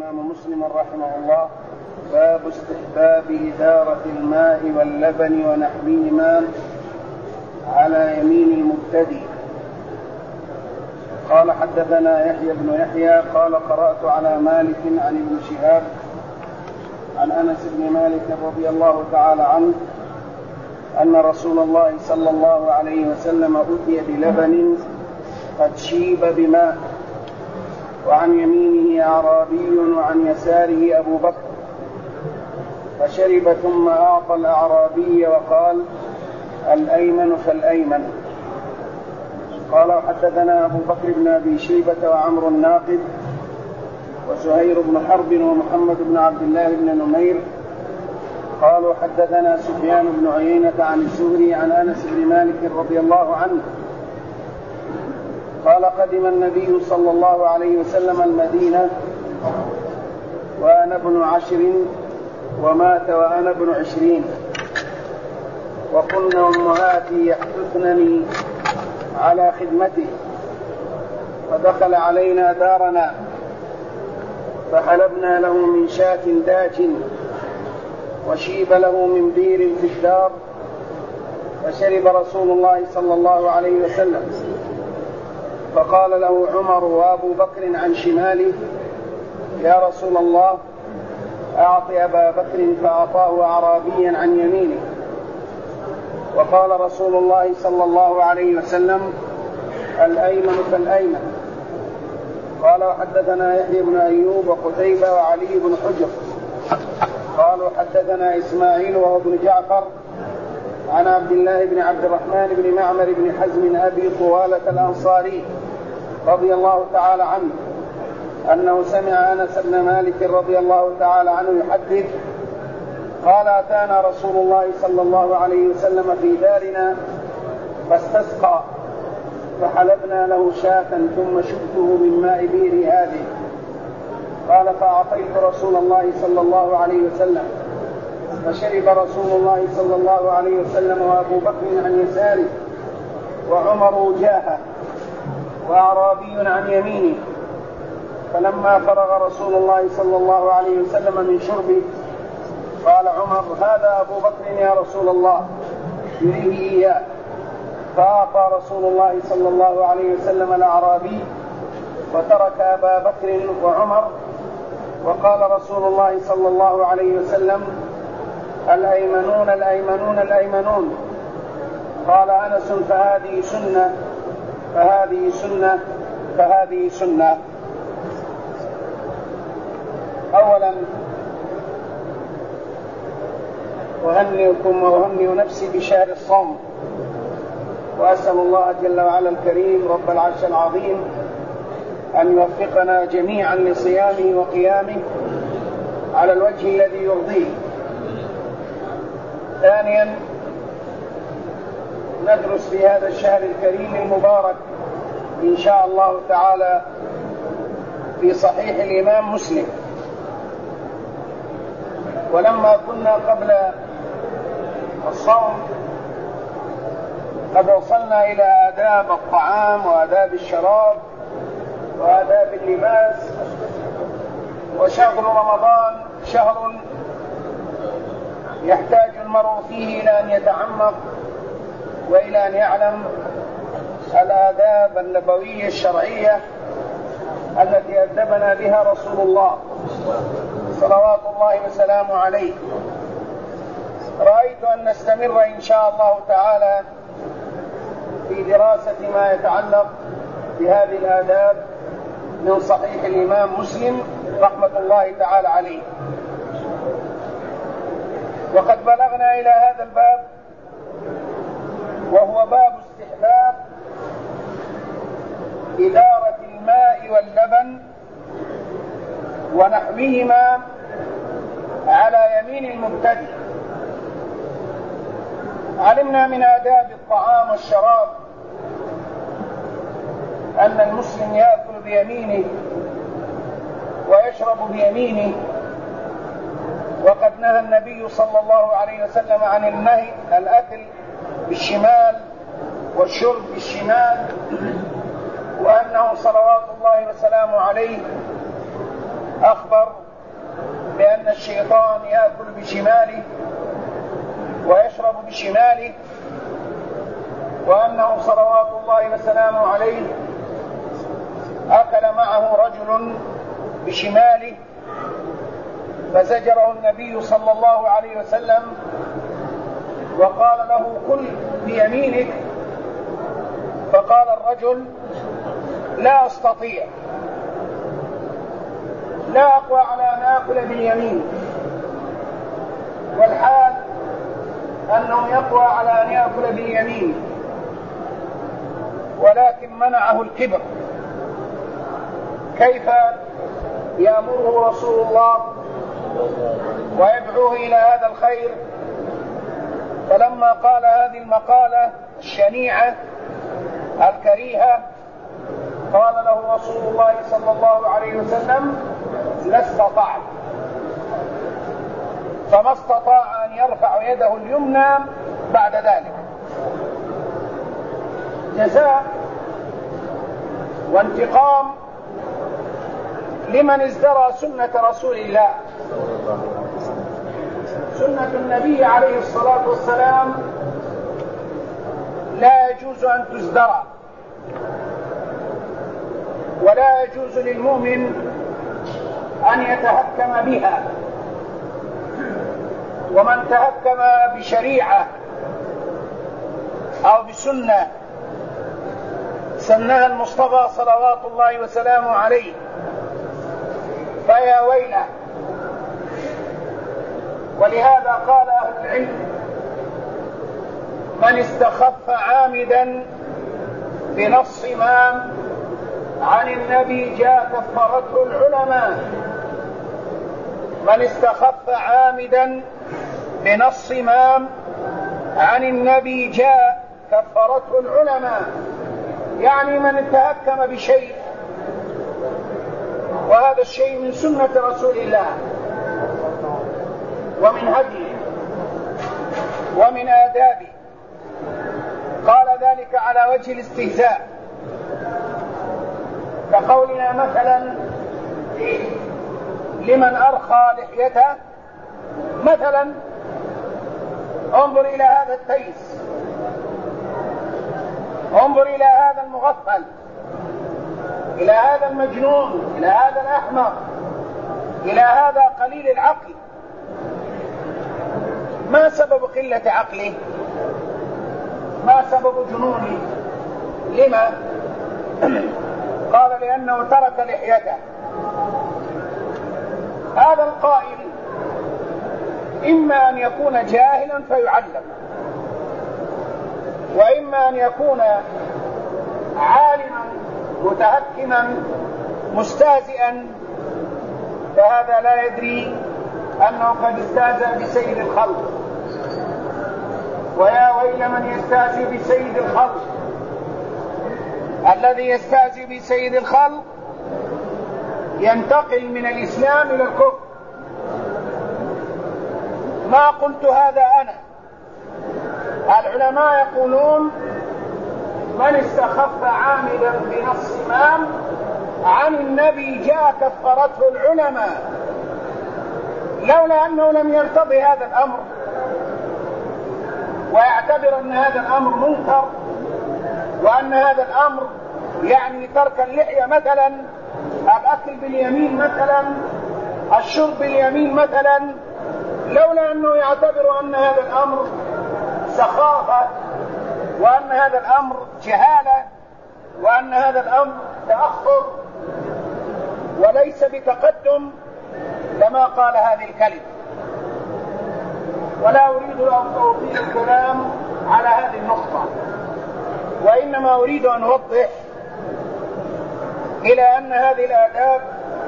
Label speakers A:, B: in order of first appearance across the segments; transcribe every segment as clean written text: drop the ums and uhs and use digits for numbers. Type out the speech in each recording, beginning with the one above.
A: الإمام مسلم رحمه الله: باب استحباب إدارة الماء واللبن ونحوهما على يمين المبتدئ. قال: حدثنا يحيى بن يحيى قال: قرأت على مالك عن ابن شهاب عن أنس بن مالك رضي الله تعالى عنه أن رسول الله صلى الله عليه وسلم أتي بلبن قد شيب بماء، وعن يمينه أعرابي وعن يساره أبو بكر، فشرب ثم أعطى الأعرابي وقال: الأيمن فالأيمن. قال: حدثنا أبو بكر بن أبي شيبة وعمر الناقد وزهير بن حرب ومحمد بن عبد الله بن نمير قالوا: حدثنا سفيان بن عيينة عن الزهري عن أنس بن مالك رضي الله عنه قال: قدم النبي صلى الله عليه وسلم المدينة وأنا ابن 10 ومات وأنا ابن 20، وكن أمهاتي يحدثنني على خدمته، فدخل علينا دارنا فحلبنا له من شاة داج، وشيب له من بير في الدار، فشرب رسول الله صلى الله عليه وسلم، فقال له عمر وأبو بكر عن شماله: يا رسول الله، أعط أبا بكر، فأعطاه أعرابيا عن يمينه. وقال رسول الله صلى الله عليه وسلم: الأيمن فالأيمن. قال: وحدثنا يحيى بن أيوب وقتيبة وعلي بن حجر قالوا: حدثنا إسماعيل وهو ابن جعفر عن عبد الله بن عبد الرحمن بن معمر بن حزم أبي طوالة الأنصاري رضي الله تعالى عنه أنه سمع أنس بن مالك رضي الله تعالى عنه يحدث قال: أتانا رسول الله صلى الله عليه وسلم في دارنا فاستسقى، فحلبنا له شاة ثم شبته من ماء بئر هذه. قال: فأعطيت رسول الله صلى الله عليه وسلم، فشرب رسول الله صلى الله عليه وسلم وأبو بكر عن يساره وعمر وجاهه وأعرابي عن يمينه. فلما فرغ رسول الله صلى الله عليه وسلم من شربه قال عمر: هذا أبو بكر يا رسول الله، يريه إياه. فأعطى رسول الله صلى الله عليه وسلم الأعرابي وترك أبا بكر وعمر، وقال رسول الله صلى الله عليه وسلم: الأيمنون الأيمنون الأيمنون. قال أنس: فهذه سنة فهذه سنة فهذه سنة. أولا أهنئكم وأهنئ نفسي بشهر الصوم، وأسأل الله جل وعلا الكريم رب العرش العظيم أن يوفقنا جميعا لصيامه وقيامه على الوجه الذي يرضيه. ثانيا ندرس في هذا الشهر الكريم المبارك إن شاء الله تعالى في صحيح الإمام مسلم. ولما كنا قبل الصوم قد وصلنا إلى آداب الطعام وآداب الشراب وآداب اللباس، وشهر رمضان شهر يحتاج المرء فيه إلى أن يتعمق وإلى أن يعلم الآداب النبوية الشرعية التي أدبنا بها رسول الله صلوات الله وسلامه عليه. رأيت أن نستمر إن شاء الله تعالى في دراسة ما يتعلق بهذه الآداب من صحيح الإمام مسلم رحمة الله تعالى عليه. وقد بلغنا إلى هذا الباب، وهو باب استحباب إدارة الماء واللبن ونحوهما على يمين المبتدئ. علمنا من آداب الطعام والشراب أن المسلم يأكل بيمينه ويشرب بيمينه، وقد نهى النبي صلى الله عليه وسلم عن النهي الأكل بالشمال والشرب بالشمال، وأنه صلوات الله وسلامه عليه أخبر يأكل بشماله ويشرب بشماله، وأنه صلوات الله وسلامه عليه أكل معه رجل بشماله فزجره النبي صلى الله عليه وسلم وقال له كل بيمينك، فقال الرجل لا أستطيع، لا أقوى على أن آكل باليمين، والحال أنه يقوى على أن يأكل باليمين، ولكن منعه الكبر. كيف يأمره رسول الله ويدعوه إلى هذا الخير؟ فلما قال هذه المقالة الشنيعة الكريهة قال له رسول الله صلى الله عليه وسلم لا استطعت، فما استطاع أن يرفع يده اليمنى بعد ذلك. جزاء وانتقام لمن ازدرى سنة رسول الله، سنة النبي عليه الصلاة والسلام لا يجوز أن تزدرى، ولا يجوز للمؤمن أن يتهكم بها. ومن تهكم بشريعة أو بسنة سنها المصطفى صلوات الله وسلامه عليه فيا ويله. ولهذا قال أهل العلم من استخف عامدا بنص ما عن النبي جاء كفرته العلماء. من استخف عامدا بنص ما عن النبي جاء كفرته العلماء، يعني من تهكم بشيء، وهذا الشيء من سنة رسول الله ومن هديه ومن آدابه، قال ذلك على وجه الاستهزاء، كقولنا مثلا لمن أرخى لحيته مثلا انظر إلى هذا التيس، انظر إلى هذا المغفل، إلى هذا المجنون، إلى هذا الأحمق، إلى هذا قليل العقل. ما سبب قلة عقله؟ ما سبب جنونه؟ لما؟ قال لأنه ترك لحيته. هذا القائل إما أن يكون جاهلا فيعلم، وإما أن يكون عالما متهكما مستهزئا، فهذا لا يدري أنه قد استهزأ بسيد الخلق. ويا ويل من يستهزئ بسيد الخلق. الذي يستهزئ بسيد الخلق ينتقل من الإسلام إلى الكفر. ما قلت هذا أنا، العلماء يقولون من استخف عامدا بنص إمام عن النبي جاء كفرته العلماء، لولا أنه لم يرتضي هذا الأمر ويعتبر أن هذا الأمر منكر، وأن هذا الأمر يعني ترك اللحية مثلا، الأكل باليمين مثلا، الشرب باليمين مثلا، لولا أنه يعتبر أن هذا الأمر سخافة، وأن هذا الأمر جهالة، وأن هذا الأمر تأخر وليس بتقدم، لما قال هذه الكلمة. ولا أريد أن أطيل الكلام على هذه النقطة، وإنما أريد أن أوضح إلى أن هذه الآداب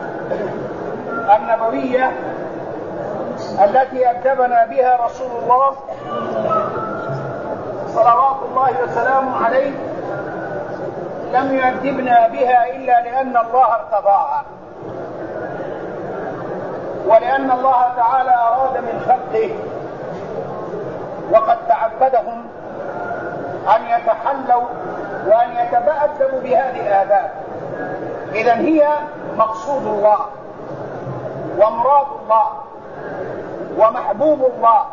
A: النبوية التي أدبنا بها رسول الله صلوات الله وسلامه عليه لم يؤدبنا بها إلا لأن الله ارتضاها، ولأن الله تعالى أراد من خلقه وقد تعبدهم أن يتحلوا وأن يتبأدبوا بهذه الآداب. إذن هي مقصود الله ومراد الله، ومحبوب الله.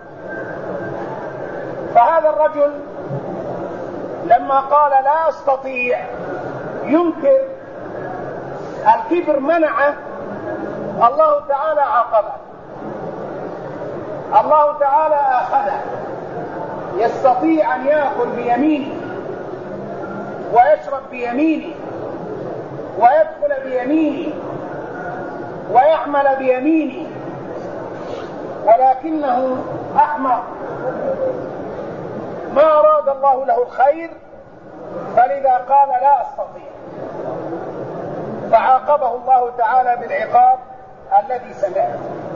A: فهذا الرجل لما قال لا أستطيع ينكر الكبر منعه، الله تعالى عاقبه، الله تعالى أخذه. يستطيع أن يأكل بيمينه ويشرب بيمينه ويدخل بيمينه ويعمل بيمينه، ولكنه أحمق، ما أراد الله له الخير، فلذا قال لا أستطيع، فعاقبه الله تعالى بالعقاب الذي سمعه.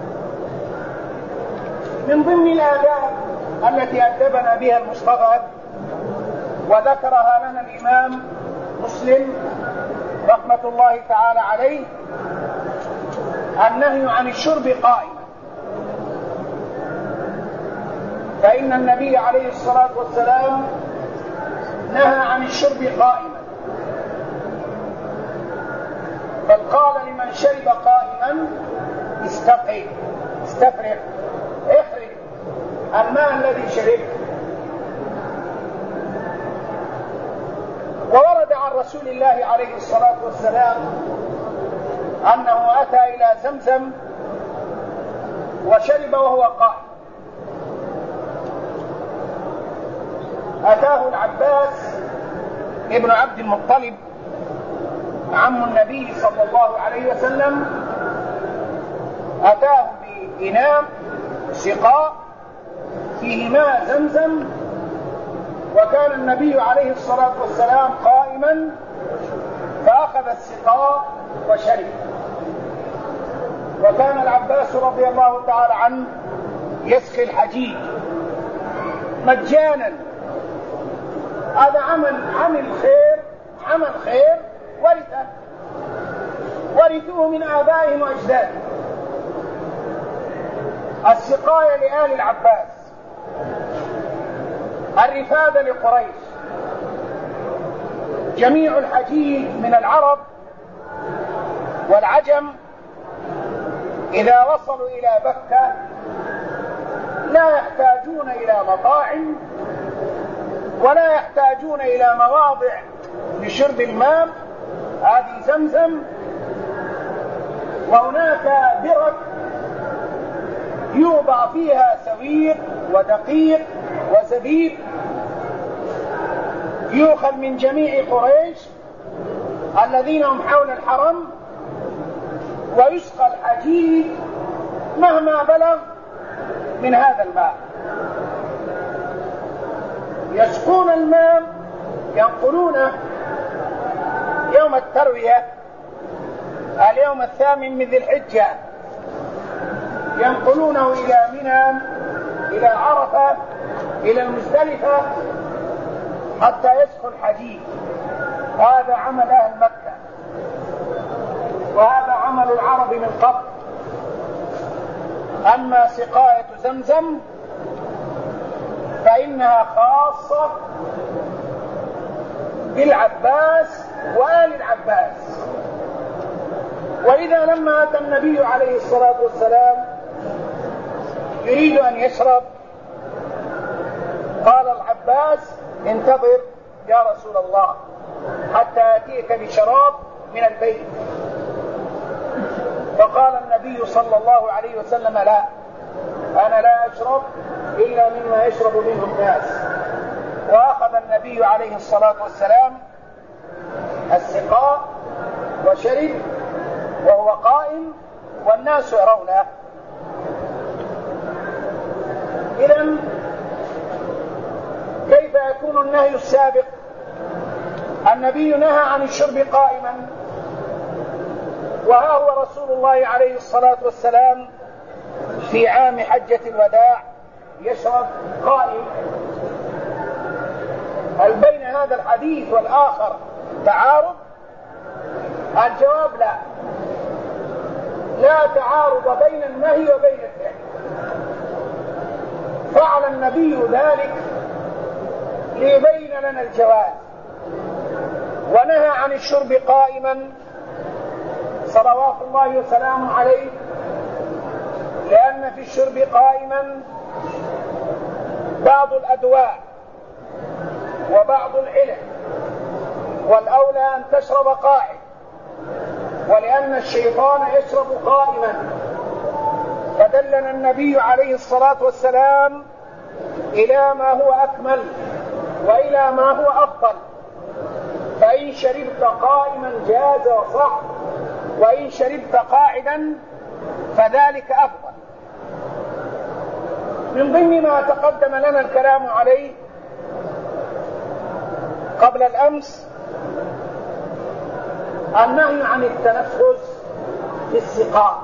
A: من ضمن الآداب التي أدبنا بها المصطفى وذكرها لنا الإمام مسلم رحمة الله تعالى عليه النهي عن الشرب قائما، فإن النبي عليه الصلاة والسلام نهى عن الشرب قائما، بل قال لمن شرب قائما استفرغ اخرج الماء الذي شربه. وورد عن رسول الله عليه الصلاة والسلام أنه أتى إلى زمزم وشرب وهو قائم. أتاه العباس ابن عبد المطلب عم النبي صلى الله عليه وسلم، أتاه بإناء سقاء فيه ماء زمزم، وكان النبي عليه الصلاة والسلام قائما، فأخذ السقاء وشرب. وكان العباس رضي الله تعالى عنه يسقي الحجيج مجانا. هذا عمل خير ورثوه من آبائهم وأجدادهم. السقاية لآل العباس، الرفادة لقريش. جميع الحجيج من العرب والعجم إذا وصلوا إلى مكة لا يحتاجون إلى مطاعم ولا يحتاجون إلى مواضع لشرب الماء، هذه زمزم. وهناك برك يوضع فيها سويق ودقيق وزبيب، يؤخذ من جميع قريش الذين هم حول الحرم، ويسقى الحجيج مهما بلغ من هذا الماء. يسقون الماء ينقلونه يوم التروية، اليوم 8 من ذي الحجة، ينقلونه إلى منى، إلى عرفة، إلى المزدلفة، حتى يسقوا الحجيج. هذا عمل أهل مكة، وهذا عمل العرب من قبل. أما سقاية زمزم فإنها خاصة بالعباس وآل العباس. ولذا لما أتى النبي عليه الصلاة والسلام يريد أن يشرب، قال العباس انتظر يا رسول الله حتى يأتيك بشراب من البيت. فقال النبي صلى الله عليه وسلم لا، أنا لا أشرب إلا مما يشرب منه الناس. وأخذ النبي عليه الصلاة والسلام السقاء وشرب وهو قائم والناس يرونه. إذن كيف يكون النهي السابق؟ النبي نهى عن الشرب قائما، وها هو رسول الله عليه الصلاة والسلام في عام حجة الوداع يشرب قائم. هل بين هذا الحديث والآخر تعارض؟ الجواب لا تعارض بين النهي وبين الفعل. فعل النبي ذلك ليبين لنا الجواز، ونهى عن الشرب قائما صلوات الله وسلامه عليه، لأن لأن في الشرب قائما بعض الأدواء وبعض العلل، والأولى أن تشرب قاعد، ولأن الشيطان يشرب قائما، فدلنا النبي عليه الصلاة والسلام إلى ما هو أكمل وإلى ما هو أفضل. فإن شربت قائما جاز وصح، وإن شربت قاعدا فذلك أفضل. من ضمن ما تقدم لنا الكلام عليه قبل الأمس النهي عن التنفس في السقاء.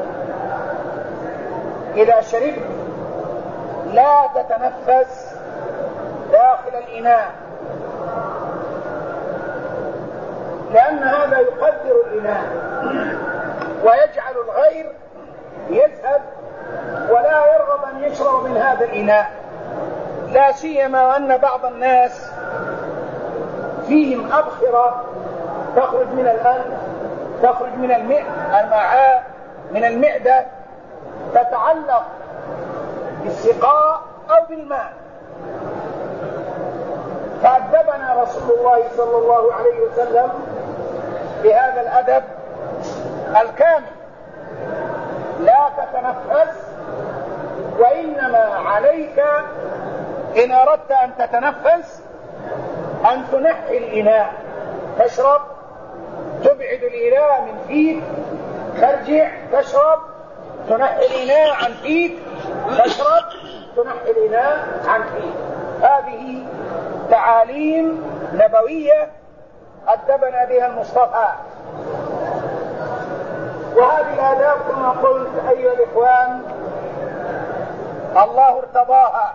A: إذا شربت لا تتنفس داخل الإناء، لأن هذا يقدر الإناء ويجعل الغير يذهب ولا يرغب أن يشرب من هذا الإناء، لا سيما أن بعض الناس فيهم أبخرة تخرج من الأنف، تخرج من المعاء، من المعدة، تتعلق بالسقاء أو بالماء. فأدبنا رسول الله صلى الله عليه وسلم بهذا الأدب الكامل: لا تتنفس، وإنما عليك إن أردت أن تتنفس أن تنحي الإناء، تشرب، تبعد الإناء من فيك، ترجع تشرب، تنحي الإناء عن فيك، تشرب، تنحي الإناء عن فيك. هذه تعاليم نبوية أدبنا بها المصطفى، وهذه الآداب كما قلت أيها الإخوان الله ارتضاها،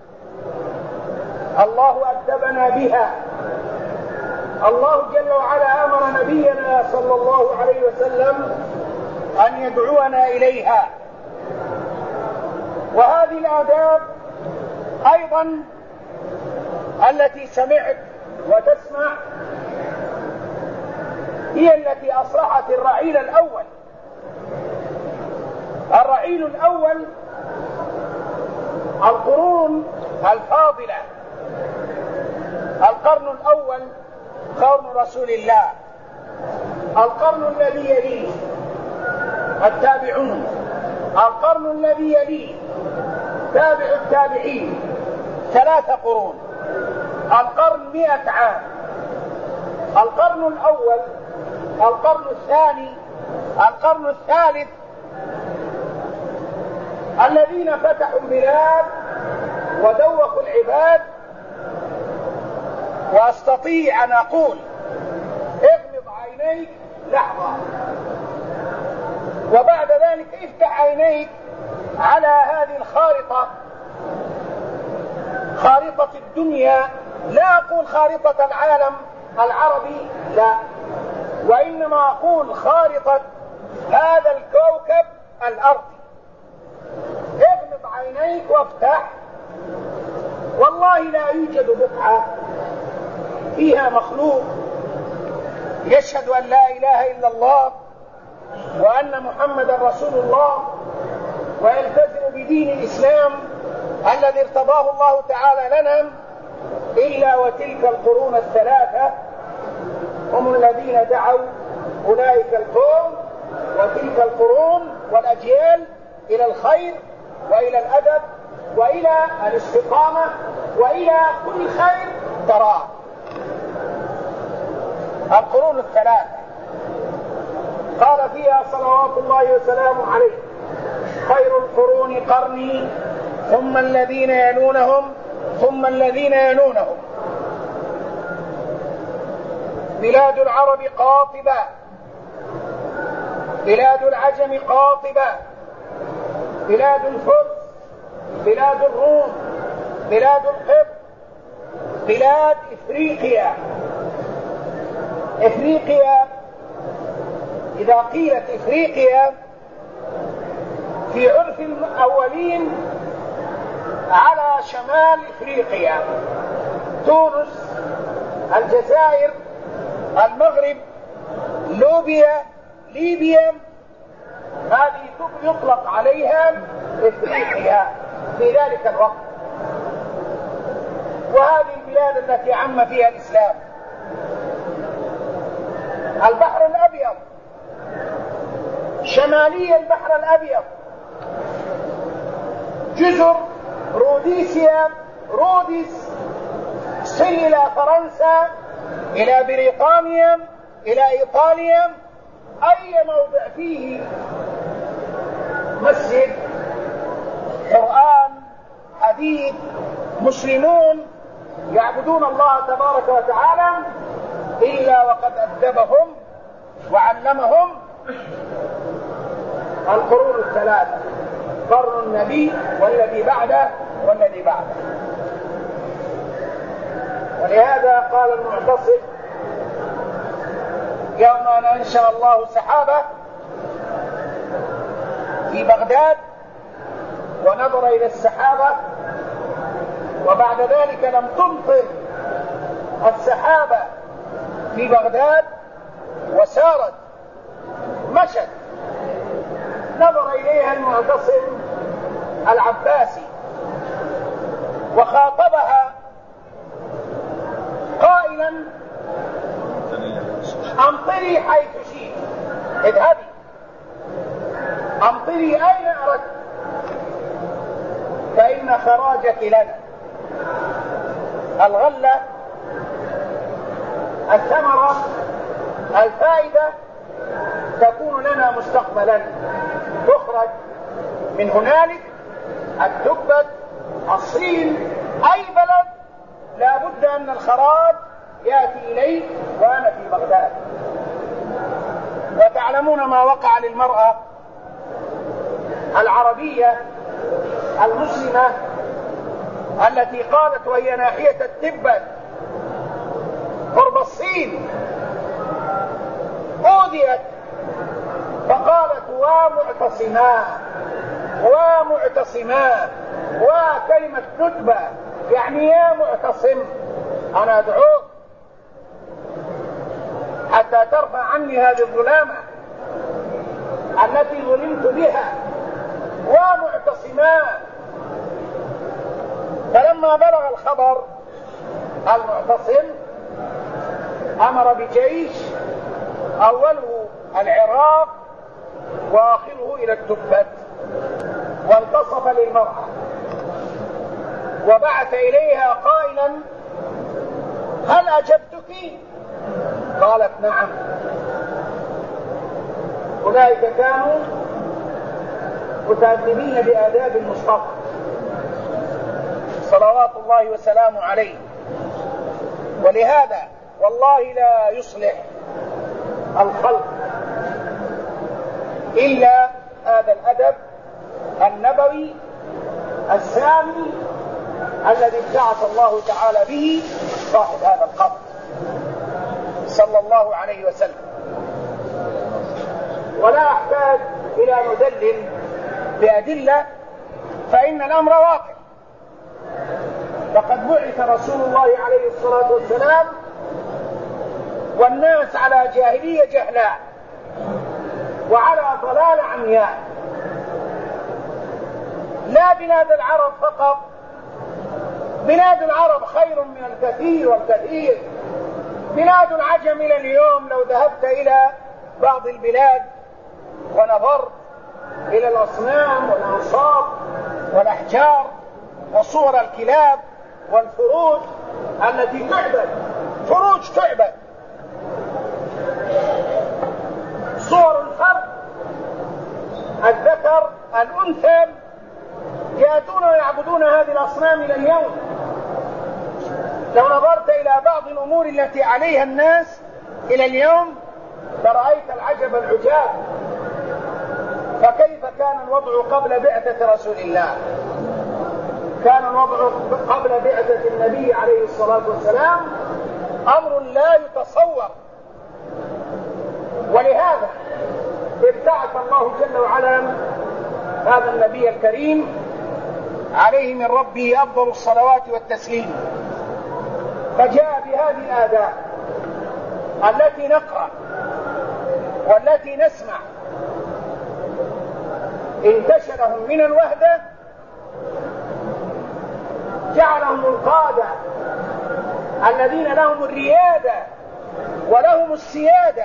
A: الله أدبنا بها. الله جل وعلا أمر نبينا صلى الله عليه وسلم أن يدعونا إليها. وهذه الآداب أيضا التي سمعت وتسمع هي التي أصلحت الرعيل الأول. الرعيل الأول القرون الفاضلة، القرن الأول قرن رسول الله، القرن الذي يليه التابعون، القرن الذي يليه تابع التابعين، 3 قرون، القرن 100 عام، القرن الأول، القرن الثاني، القرن الثالث، الذين فتحوا البلاد ودوقوا العباد. وأستطيع أن أقول اغمض عينيك لحظة، وبعد ذلك افتح عينيك على هذه الخارطة، خارطة الدنيا، لا أقول خارطة العالم العربي، لا، وإنما أقول خارطة هذا الكوكب الأرضي. اغمض عينيك وافتح، والله لا يوجد بقعة فيها مخلوق يشهد أن لا إله إلا الله وأن محمدا رسول الله ويلتزم بدين الإسلام الذي ارتضاه الله تعالى لنا، إلا وتلك القرون الثلاثة هم الذين دعوا أولئك القوم وتلك القرون والأجيال إلى الخير وإلى الأدب وإلى الاستقامة وإلى كل خير تراه. القرون الثلاثة قال فيها صلوات الله وسلامه عليه: خير القرون قرني ثم الذين يلونهم ثم الذين يلونهم. بلاد العرب قاطبة، بلاد العجم قاطبة، بلاد الفرس، بلاد الروم، بلاد القبط، بلاد إفريقيا. إفريقيا إذا قيلت إفريقيا في عرف الأولين على شمال إفريقيا، تونس، الجزائر، المغرب، ليبيا، هذه يطلق عليها إفريقيا في ذلك الوقت، وهذه البلاد التي عم فيها الإسلام. البحر الأبيض، شمالي البحر الأبيض، جزر روديسيا، روديس، تصل إلى فرنسا، إلى بريطانيا، إلى إيطاليا، أي موضع فيه مسجد، قرآن، حديث، مسلمون يعبدون الله تبارك وتعالى، إلا وقد أدبهم وعلمهم القرون الثلاثة، قرن النبي والذي بعده والذي بعده. ولهذا قال المعتصم يوم أن أنشأ الله سحابة في بغداد ونظر إلى السحابة، وبعد ذلك لم تمطر السحابة في بغداد وسارت مشت، نظر إليها المعتصم العباسي وخاطبها قائلا: أمطري حيث شئت، اذهبي أمطري أين أردت، فإن خراجك لنا، الغلة، الثمرة، الفائدة تكون لنا مستقبلا، تخرج من هنالك، التبت، الصين، أي بلد لا بد أن الخراج يأتي إليه، وأنا في بغداد. وتعلمون ما وقع للمرأة العربية المسلمة التي قالت وهي ناحية التبت قرب الصين، أوذيت فقالت: ومعتصما ومعتصما، وكلمة ندبة يعني يا معتصم أنا أدعوك حتى ترفع عني هذه الظلامة التي ظلمت بها، ومعتصما. فلما بلغ الخبر المعتصم أمر بجيش أوله العراق وآخره إلى التبت، وانتصف للمرأة وبعث إليها قائلا: هل أجبتك؟ قالت: نعم. أولئك كانوا متأدبين بآداب المصطفى صلوات الله وسلامه عليه. ولهذا والله لا يصلح الخلق إلا هذا الأدب النبوي السامي الذي ابتعث الله تعالى به صاحب هذا القبر صلى الله عليه وسلم. ولا أحتاج إلى ندلل بأدلة، فإن الأمر واقع. لقد بعث رسول الله عليه الصلاة والسلام والناس على جاهلية جهلاء وعلى ضلال عمياء. لا بلاد العرب فقط، بلاد العرب خير من الكثير والكثير. بلاد العجم إلى اليوم لو ذهبت إلى بعض البلاد ونظرت إلى الأصنام والأنصاب والأحجار وصور الكلاب والفروج التي تعبد، فروج تعبد، صور الفرد، الذكر، الأنثى، يأتون ويعبدون هذه الأصنام إلى اليوم. لو نظرت إلى بعض الأمور التي عليها الناس إلى اليوم لرأيت العجب العجاب. فكيف كان الوضع قبل بعثة رسول الله؟ كان الوضع قبل بعثة النبي عليه الصلاة والسلام أمر لا يتصور. ولهذا ابتعث الله جل وعلا هذا النبي الكريم عليه من ربه أفضل الصلوات والتسليم، فجاء بهذه الآداب التي نقرأ والتي نسمع انتشلهم من الوهدة جعلهم القادة الذين لهم الريادة ولهم السيادة.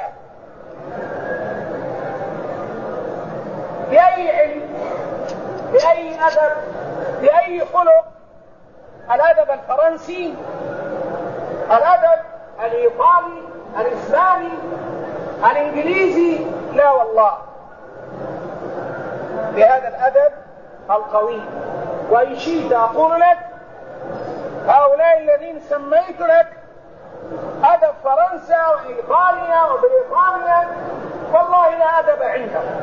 A: بأي علم، بأي أدب، بأي خلق؟ الأدب الفرنسي، الأدب الإيطالي، الإسباني، الإنجليزي؟ لا والله، بهذا الأدب القوي. وإن شئت أقول لك هؤلاء الذين سميت لك أدب فرنسا وإيطاليا وبريطانيا والله لا أدب عندهم.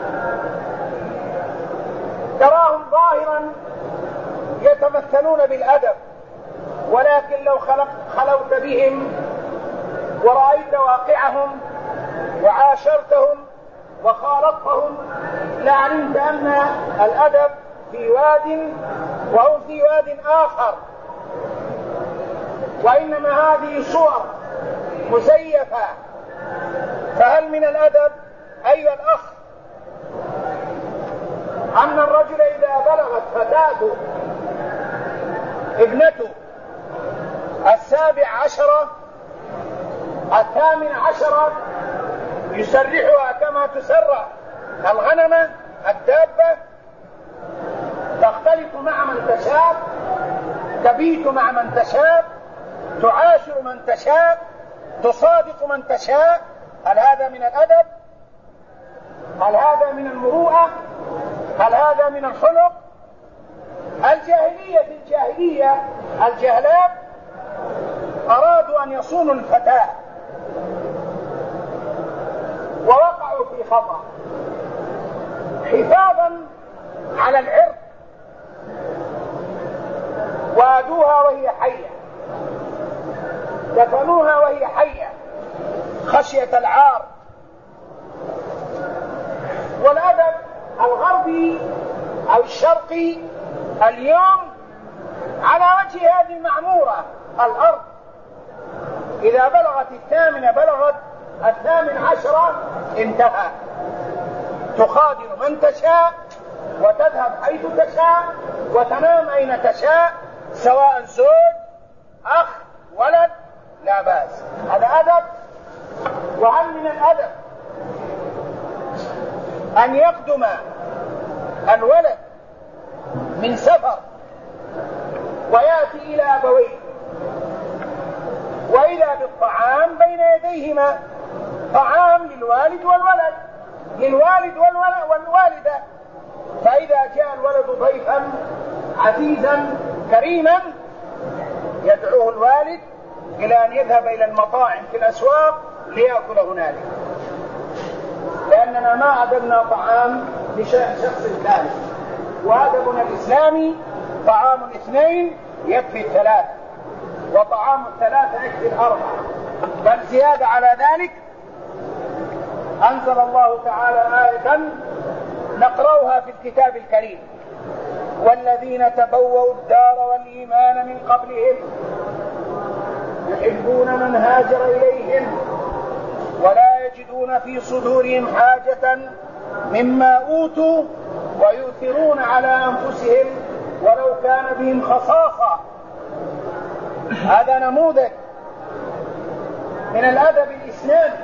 A: تراهم ظاهرا يتمثلون بالأدب، ولكن لو خلوت بهم ورأيت واقعهم وعاشرتهم وخالطتهم لعلمت أن الأدب في واد وهم في واد آخر، وإنما هذه صور مزيفة. فهل من الأدب أيها الأخ أن الرجل إذا بلغت فتاته ابنته 17 18 يسرحها كما تسرح الغنمة الدابة، تختلط مع من تشاء، تبيت مع من تشاء، تعاشر من تشاء، تصادق من تشاء؟ هل هذا من الأدب؟ هل هذا من المروءة؟ هل هذا من الخلق؟ الجاهلية الجهلاء أرادوا أن يصونوا الفتاة ووقعوا في خطأ حفاظا على العرض، وادوها وهي حية، دفنوها وهي حية خشية العار. والأدب الغربي أو الشرقي اليوم على وجه هذه المعمورة الأرض، إذا بلغت 8 بلغت 18 انتهى، تخادر من تشاء وتذهب حيث تشاء وتنام أين تشاء، سواء زوج أخ ولد لا بأس. هذا أدب. وهل من الأدب أن يقدم الولد من سفر ويأتي إلى أبويه وإذا بالطعام بين يديهما، طعام للوالد والولد، للوالد والوالدة، فإذا جاء الولد ضيفا عزيزا كريما يدعوه الوالد إلى أن يذهب إلى المطاعم في الأسواق ليأكل هنالك، لأننا ما أدبنا طعام لشخص ثالث. وأدبنا الإسلامي طعام 2 يكفي 3، وطعام 3 يكفي 4، بل زيادة على ذلك. أنزل الله تعالى آية نقرأها في الكتاب الكريم: والذين تبوأوا الدار والإيمان من قبلهم يحبون من هاجر إليهم ولا يجدون في صدورهم حاجة مما أوتوا ويؤثرون على أنفسهم ولو كان بهم خصاصة. هذا نموذج من الأدب الإسلامي.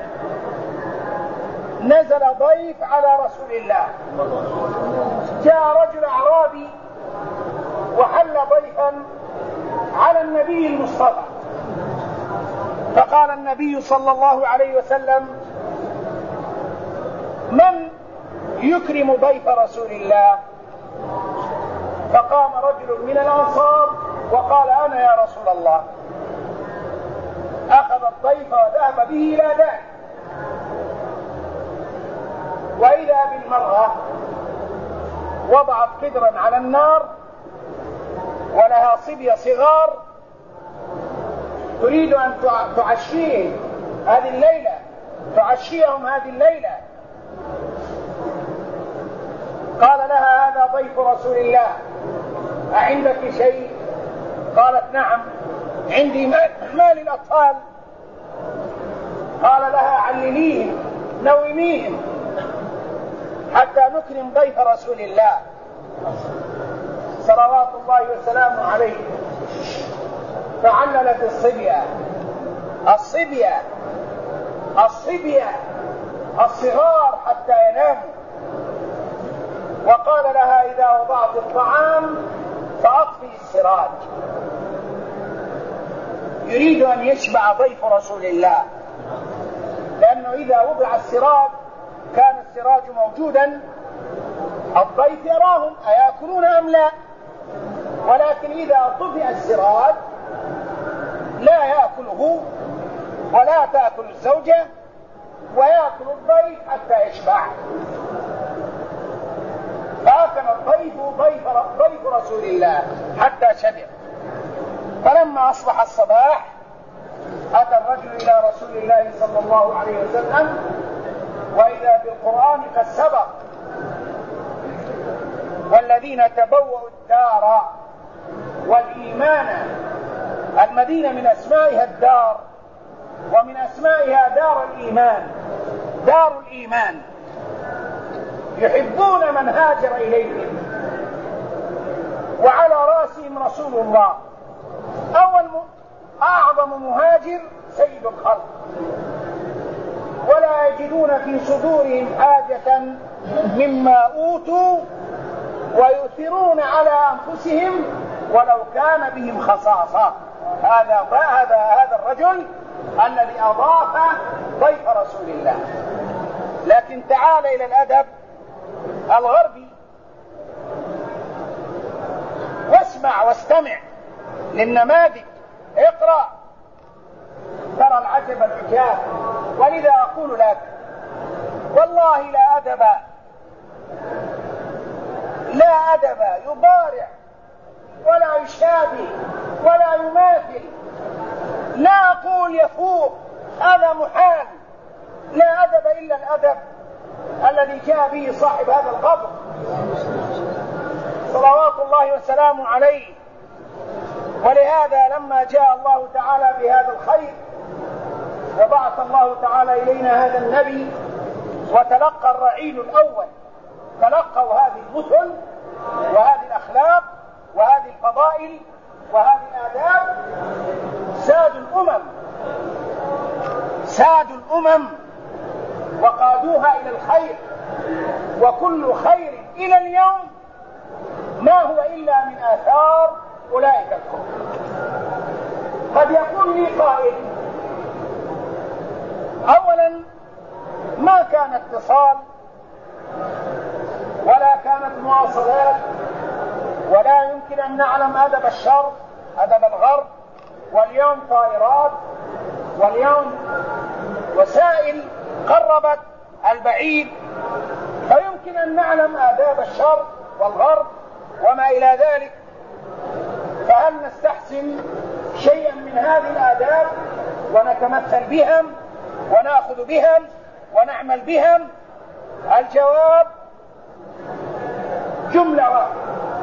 A: نزل ضيف على رسول الله، جاء رجل أعرابي وحل ضيفا على النبي المصطفى، فقال النبي صلى الله عليه وسلم: من يكرم ضيف رسول الله؟ فقام رجل من الأنصار وقال: أنا يا رسول الله. أخذ الضيف وذهب به إلى ذلك، وإذا بالمرأة وضعت قدرا على النار ولها صبية صغار تريد أن تعشيهم هذه الليلة، تعشيهم هذه الليلة. قال لها: هذا ضيف رسول الله، أعندك شيء؟ قالت: نعم، عندي مال الأطفال. قال لها: علليهم، نوميهم. حتى نكرم ضيف رسول الله صلوات الله وسلامه عليه. فعللت الصبية الصغار حتى يناموا، وقال لها إذا وضعت الطعام فأطفئ السراج. يريد أن يشبع ضيف رسول الله، لأنه إذا وضع السراج كان السراج موجودا الضيف يراهم أيأكلون أم لا، ولكن إذا طفئ السراج لا يأكله ولا تأكل الزوجة ويأكل الضيف حتى يشبع. فأكل الضيف ضيف رسول الله حتى شبع. فلما أصبح الصباح أتى الرجل إلى رسول الله صلى الله عليه وسلم وإذا بالقرآن قد سبق: والذين تبوأوا الدار والإيمان. المدينة من أسمائها الدار، ومن أسمائها دار الإيمان، دار الإيمان، يحبون من هاجر إليهم، وعلى رأسهم رسول الله. أعظم مهاجر سيد الخلق، ولا يجدون في صدورهم حاجة مما أوتوا ويؤثرون على أنفسهم ولو كان بهم خصاصة. هذا الرجل الذي أضاف ضيف رسول الله. لكن تعال إلى الأدب الغربي واسمع واستمع للنماذج، اقرأ ترى العجب العجاب. ولذا أقول لك والله لا أدب يضارع ولا يشابه ولا يماثل. لا أقول يفوق، هذا محال. لا أدب إلا الأدب الذي جاء به صاحب هذا القبر صلوات الله وسلامه عليه. ولهذا لما جاء الله تعالى بهذا الخير وبعث الله تعالى إلينا هذا النبي وتلقى الرعيل الأول، تلقوا هذه المثل وهذه الأخلاق وهذه الفضائل وهذه الآداب، سادوا الأمم وقادوها إلى الخير. وكل خير إلى اليوم ما هو إلا من آثار أولئك القوم. قد يقول لي قائل: أولا ما كان اتصال ولا كانت مواصلات، ولا يمكن أن نعلم أدب الشرق أدب الغرب، واليوم طائرات، واليوم وسائل قربت البعيد، فيمكن أن نعلم آداب الشرق والغرب وما إلى ذلك. فهل نستحسن شيئا من هذه الآداب ونتمثل بهم ونأخذ بهم ونعمل بهم؟ الجواب جملة واحدة: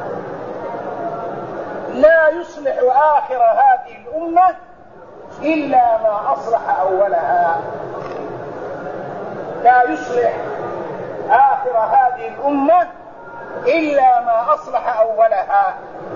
A: لا يصلح آخر هذه الأمة إلا ما أصلح أولها. لا يصلح آخر هذه الأمة إلا ما أصلح أولها.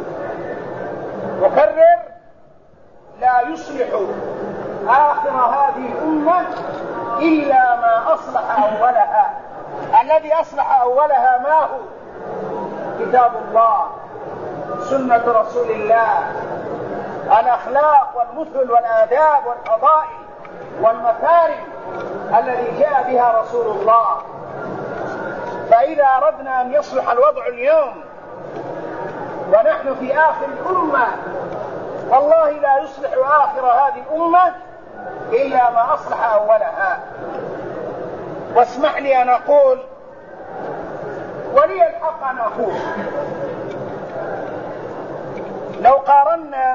A: وكرر: لا يصلح آخر هذه الأمة إلا ما أصلح أولها. الذي أصلح أولها ما هو؟ كتاب الله، سنة رسول الله، الأخلاق والمثل والآداب والفضائل والمكارم الذي جاء بها رسول الله. فإذا أردنا أن يصلح الوضع اليوم ونحن في آخر الأمة، والله لا يصلح آخر هذه الأمة إلا ما أصلح أولها. واسمح لي أن أقول، ولي الحق أن أقول، لو قارنا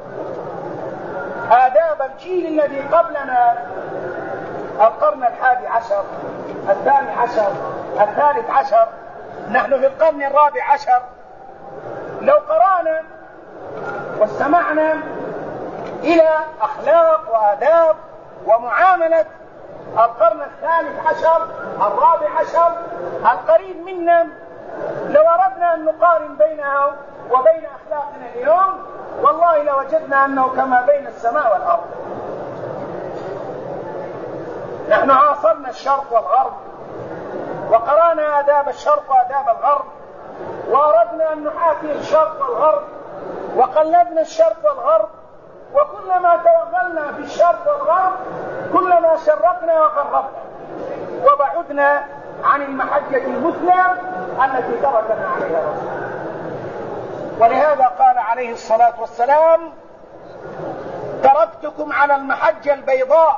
A: آداب الجيل الذي قبلنا، القرن 11 12 13، نحن في القرن 14، لو قرانا واستمعنا إلى أخلاق وآداب ومعاملة القرن الثالث عشر، الرابع عشر، القريب منا، لو أردنا أن نقارن بينها وبين أخلاقنا اليوم والله لوجدنا أنه كما بين السماء والأرض. نحن عاصرنا الشرق والغرب وقرانا آداب الشرق وآداب الغرب، وأردنا أن نحاكي الشرق والغرب وقلدنا الشرق والغرب، وكلما توغلنا في الشرق والغرب كلما شرقنا وغربنا وبعدنا عن المحجة المثلى التي تركنا عليها رسول. ولهذا قال عليه الصلاة والسلام: تركتكم على المحجة البيضاء،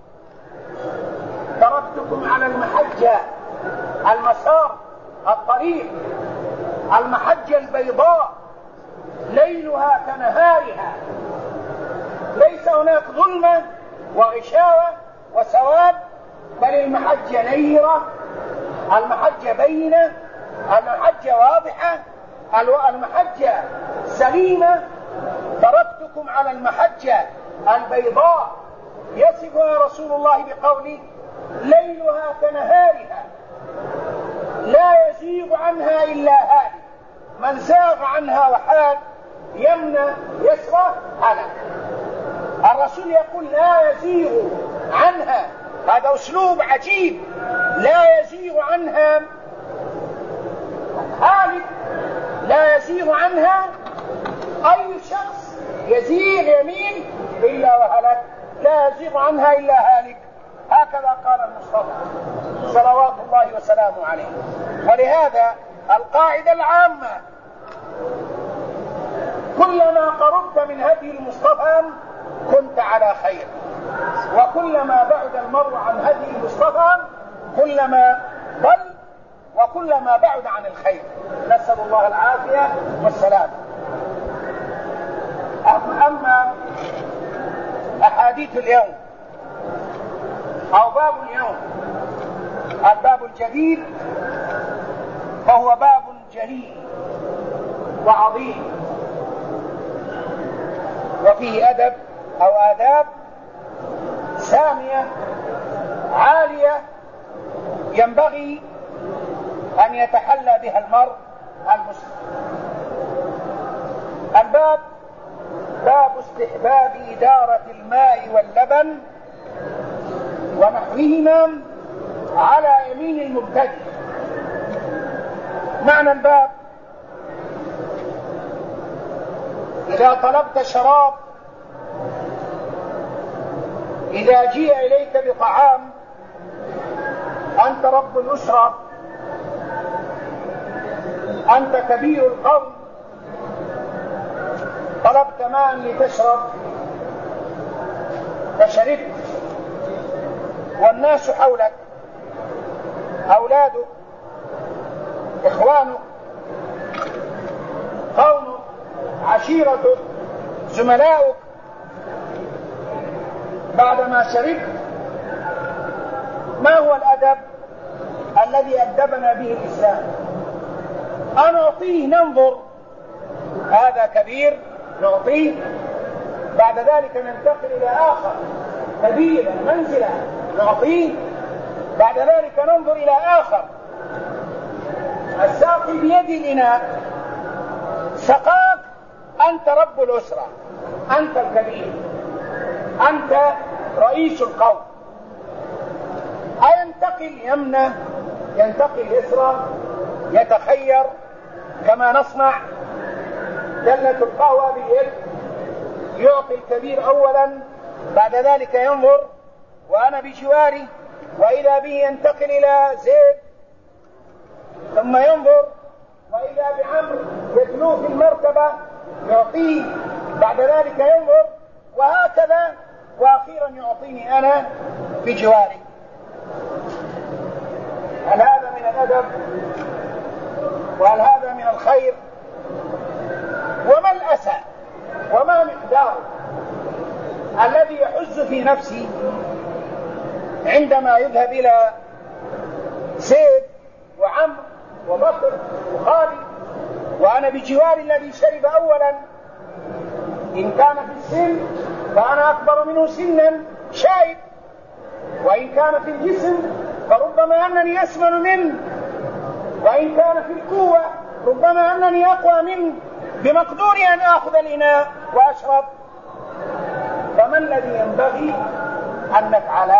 A: تركتكم على المحجة، المسار، الطريق، المحجة البيضاء ليلها كنهارها، ليس هناك ظلمة وغشاوة وسواد، بل المحجة نيرة، المحجة بينة، المحجة واضحة، المحجة سليمة. تركتكم على المحجة البيضاء، يصفها رسول الله بقوله: ليلها كنهارها لا يزيغ عنها إلا هالك، من زاغ عنها وحال يمنى يسرى هلك. الرسول يقول لا يزيغ عنها، هذا أسلوب عجيب، لا يزيغ عنها هالك، لا يزيغ عنها أي شخص يزيغ يمين إلا وهلك، لا يزيغ عنها إلا هالك. هكذا قال المصطفى صلوات الله وسلامه عليه. ولهذا القاعدة العامة: كلما قربت من هدي المصطفى كنت على خير، وكلما بعد المرء عن هدي المصطفى كلما ضل وكلما بعد عن الخير. نسأل الله العافية والسلام. أما أحاديث اليوم أو باب اليوم، الباب الجديد، فهو باب جليل وعظيم وفيه أدب أو آداب سامية عالية ينبغي أن يتحلى بها المرء المسلم. الباب باب استحباب إدارة الماء واللبن ونحوهما على يمين المبتدئ. معنى الباب: إذا طلبت شراب، إذا جيء إليك بطعام، أنت رب الأسرة، أنت كبير القوم، طلبت ماء لتشرب فشربت، والناس حولك، أولادك، إخوانك، قومك، عشيرتك، زملاؤك، بعدما شربت ما هو الأدب الذي أدبنا به الإسلام؟ أن نعطيه، ننظر هذا كبير نعطيه، بعد ذلك ننتقل إلى آخر كبير منزلة نعطيه، بعد ذلك ننظر إلى آخر. الساقي بيد الإناء، سقاك، أنت رب الأسرة، أنت الكبير، أنت رئيس القوم. أينتقل يمنى، ينتقل يسرى، يتخير كما نصنع. دلة القهوة باليد، يعطي الكبير أولا، بعد ذلك ينظر وأنا بجواري، وإذا به ينتقل إلى زيد، ثم ينظر وإذا بعمر يدلو في المرتبة يعطيه، بعد ذلك ينظر، وهكذا، وأخيرا يعطيني أنا بجواري. هل هذا من الأدب؟ وهل هذا من الخير؟ وما الأسى وما مقداره الذي يحز في نفسي عندما يذهب إلى زيد وعمر وبكر وخالد وأنا بجوار الذي شرب أولا؟ إن كان في السن فأنا أكبر منه سنا، شايب، وإن كان في الجسم فربما أنني أسمن منه، وإن كان في القوة ربما أنني أقوى منه، بمقدوري أن آخذ الإناء وأشرب. فما الذي ينبغي أن نفعله؟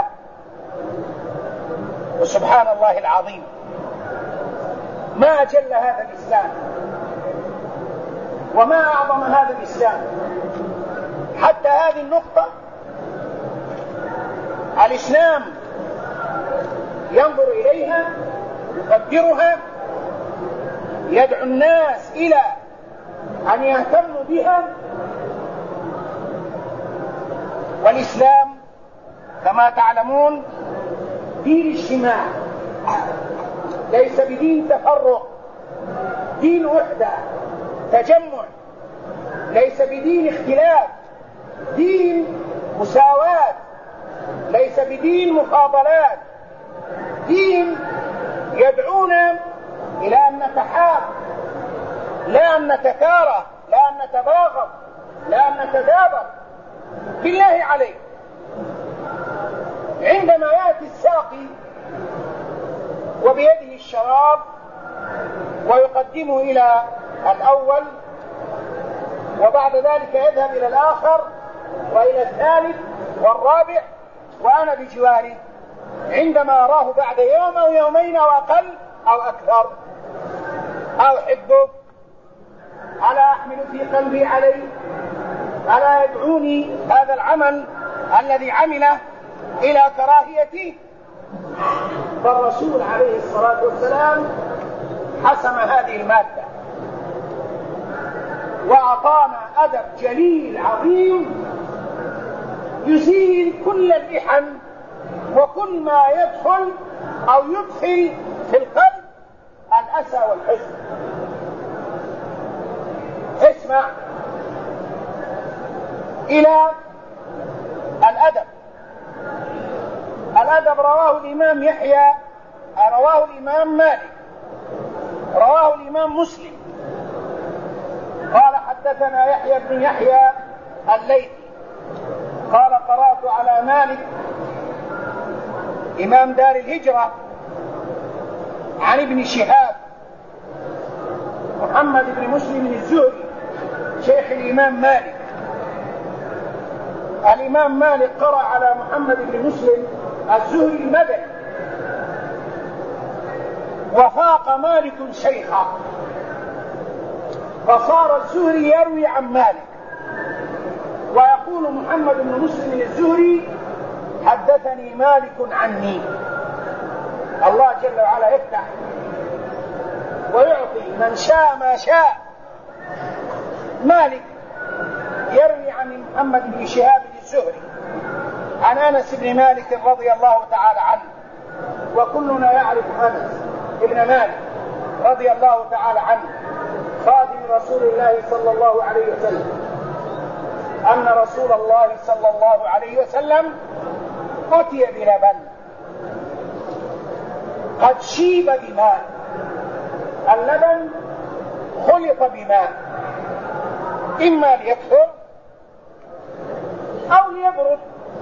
A: وسبحان الله العظيم، ما أجل هذا الإسلام وما أعظم هذا الإسلام. حتى هذه النقطة الإسلام ينظر إليها، يقدرها، يدعو الناس إلى أن يهتموا بها. والإسلام كما تعلمون دين اجتماع، ليس بدين تفرق، دين وحدة تجمع، ليس بدين اختلاف، دين مساواة، ليس بدين مفاضلات، دين يدعونا إلى أن نتحاب، لا أن نتكاره، لا أن نتباغض، لا أن نتدابر. بالله عليك، عندما يأتي الساقي وبيده الشراب ويقدمه إلى الأول وبعد ذلك يذهب إلى الآخر وإلى الثالث والرابع وأنا بجواره، عندما أراه بعد يوم أو يومين أو أقل أو أكثر أو أحبه، ألا أحمل في قلبي عليه؟ ألا يدعوني هذا العمل الذي عمله إلى كراهيتي؟ فالرسول عليه الصلاة والسلام حسم هذه المادة وأعطانا أدب جليل عظيم يزيل كل الإحن وكل ما يدخل أو يدخل في القلب الأسى والحزن. اسمع إلى الأدب. الأدب رواه الإمام يحيى، رواه الإمام مالك، رواه الإمام مسلم. قال حدثنا يحيى بن يحيى الليثي قال قرأت على مالك إمام دار الهجرة عن ابن شهاب محمد بن مسلم الزهري شيخ الإمام مالك. الإمام مالك قرأ على محمد بن مسلم الزهري المدني، وفاق مالك شيخا، فصار الزهري يروي عن مالك ويقول محمد بن مسلم الزهري حدثني مالك عني. الله جل وعلا يفتح ويعطي من شاء ما شاء. مالك يروي عن محمد بن شهاب الزهري عن أنس بن مالك رضي الله تعالى عنه، وكلنا يعرف أنس بن مالك رضي الله تعالى عنه خادم رسول الله صلى الله عليه وسلم، أن رسول الله صلى الله عليه وسلم أتي بلبن قد شيب بماء. اللبن خلط بماء إما ليكثر أو ليبرد.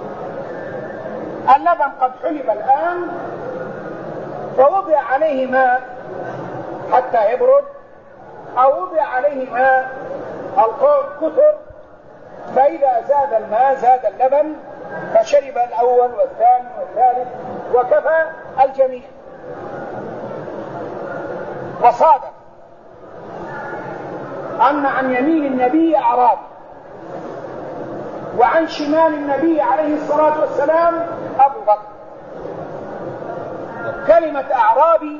A: اللبن قد حلب الآن فوضع عليه ماء حتى يبرد، أو وضع عليه ماء الكثر، فإذا زاد الماء زاد اللبن، فشرب الأول والثاني والثالث وكفى الجميع. وصادف أن عن يمين النبي أعرابي وعن شمال النبي عليه الصلاة والسلام أبو بكر. كلمة أعرابي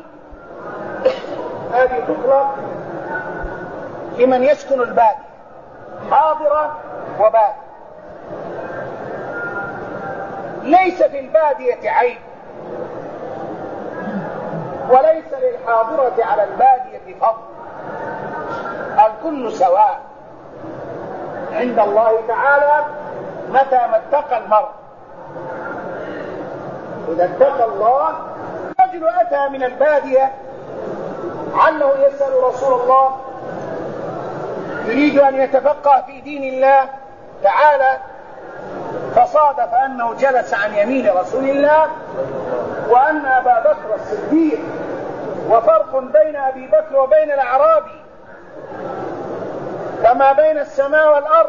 A: هذه تطلق لمن يسكن البادية، حاضرة وبادية. ليس في البادية عيب، وليس للحاضرة على البادية فضل، الكل سواء عند الله تعالى متى ما اتقى المرء. إذا اتقى الله، رجل أتى من البادية عنه يسأل رسول الله يريد أن يتفقه في دين الله تعالى، فصادف أنه جلس عن يمين رسول الله وأن أبا بكر الصديق، وفرق بين أبي بكر وبين الأعرابي كما بين السماء والأرض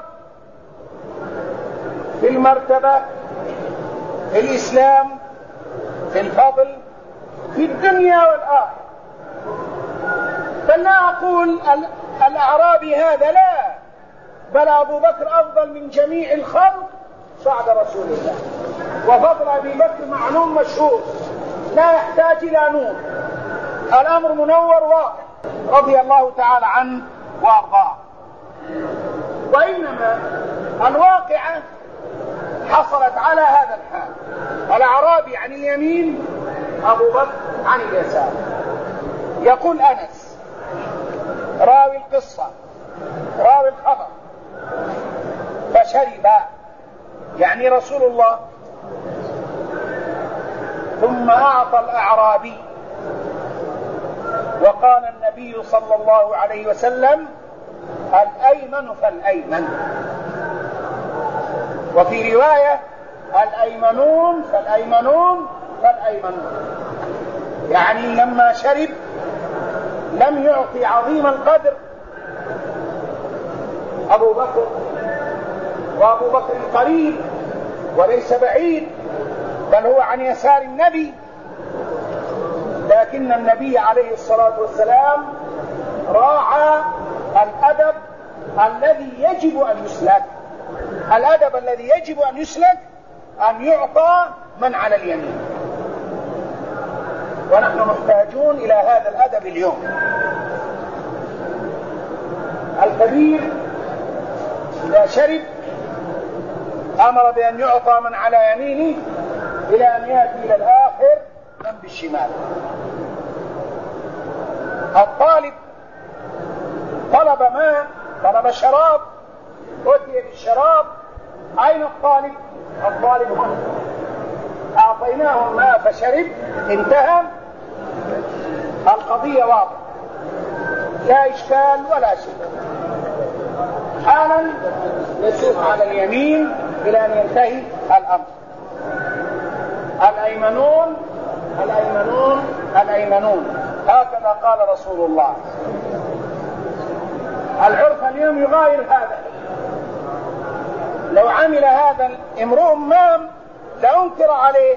A: في المرتبة، في الإسلام، في الفضل، في الدنيا والآخرة. بل لا أقول الأعرابي هذا، لا، بل أبو بكر أفضل من جميع الخلق بعد رسول الله، وفضل أبي بكر معلوم مشهور لا يحتاج إلى نور، الأمر منور واضح رضي الله تعالى عنه وأرضاه. وإنما الواقعة حصلت على هذا الحال، الأعرابي عن اليمين، أبو بكر عن اليسار. يقول أنس راوي القصة راوي الخبر: فشرب، يعني رسول الله، ثم أعطى الأعرابي، وقال النبي صلى الله عليه وسلم: الأيمن فالأيمن. وفي رواية: الأيمنون فالأيمنون فالأيمنون، يعني لما شرب لم يعطي عظيم القدر أبو بكر، وأبو بكر قريب وليس بعيد، بل هو عن يسار النبي، لكن النبي عليه الصلاة والسلام راعى الأدب الذي يجب أن يسلك. الأدب الذي يجب أن يسلك أن يعطى من على اليمين، ونحن محتاجون إلى هذا الأدب اليوم. الكبير إذا شرب أمر بأن يعطى من على يمينه إلى أن يأتي إلى الآخر من بالشمال. الطالب طلب ماء، طلب شراب، أتي بالشراب، أين الطالب؟ الطالب هنا، أعطيناه الماء فشرب، انتهى، القضية واضحة، لا إشكال ولا شيء. حالا يسوق على اليمين إلى أن ينتهي الأمر. الأيمنون الأيمنون الأيمنون، هكذا قال رسول الله. العرف اليوم يغاير هذا، لو عمل هذا امرؤ ما لأنكر عليه.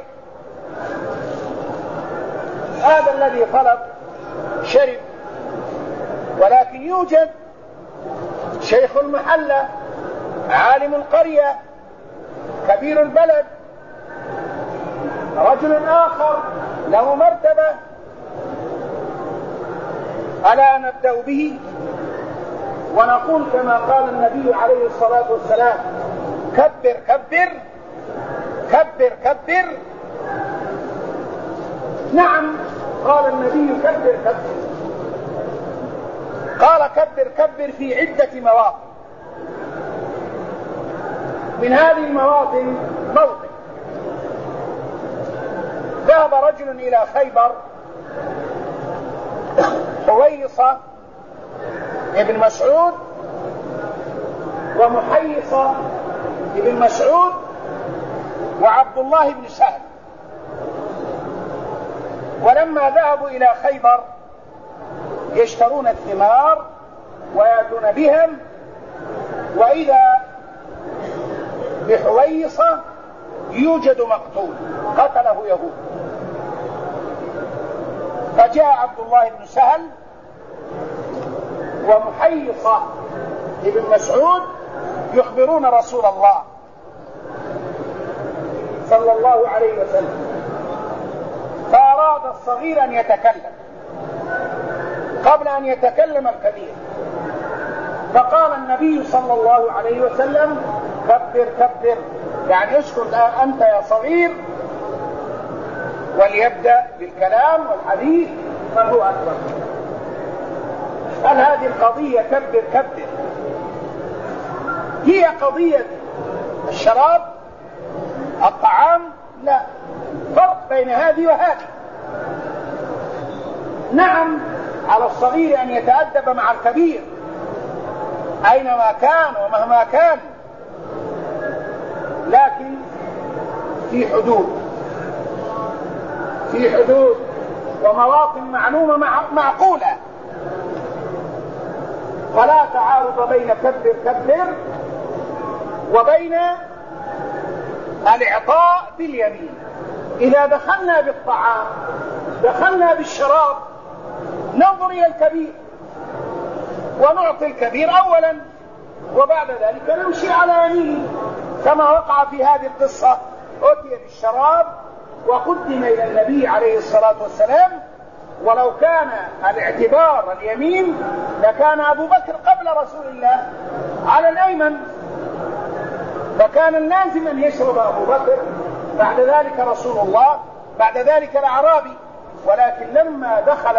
A: هذا الذي طلب شرب، ولكن يوجد شيخ المحلة، عالم القرية، كبير البلد، رجل آخر له مرتبة، ألا نبدأ به ونقول كما قال النبي عليه الصلاة والسلام: كبر كبر كبر كبر. نعم، قال النبي كبر كبر، قال كبر كبر في عدة مواطن. من هذه المواطن موطن ذهب رجل إلى خيبر، حويصة ابن مسعود ومحيصة ابن مسعود وعبد الله بن سهل. ولما ذهبوا إلى خيبر يشترون الثمار ويأتون بهم، وإذا بحويصة يوجد مقتول قتله يهود. فجاء عبد الله بن سهل ومحيصة ابن مسعود يخبرون رسول الله صلى الله عليه وسلم، فأراد الصغير أن يتكلم قبل أن يتكلم الكبير، فقال النبي صلى الله عليه وسلم: كبر كبر، يعني اسكت أنت يا صغير، وليبدأ بالكلام والحديث من هو أكبر. هل هذه القضية كبر كبر هي قضية الشراب الطعام؟ لا، فرق بين هذه وهذه. نعم، على الصغير أن يتأدب مع الكبير أينما كان ومهما كان، لكن في حدود ومواطن معلومة معقولة، فلا تعارض بين كبر وبين الإعطاء باليمين. إذا دخلنا بالطعام دخلنا بالشراب ننظر إلى الكبير ونعطي الكبير أولا وبعد ذلك نمشي على يمينه، كما وقع في هذه القصة. أتي بالشراب وقدم إلى النبي عليه الصلاة والسلام، ولو كان الاعتبار اليمين لكان أبو بكر قبل رسول الله على الأيمن، فكان اللازم أن يشرب أبو بكر، بعد ذلك رسول الله، بعد ذلك الأعرابي. ولكن لما دخل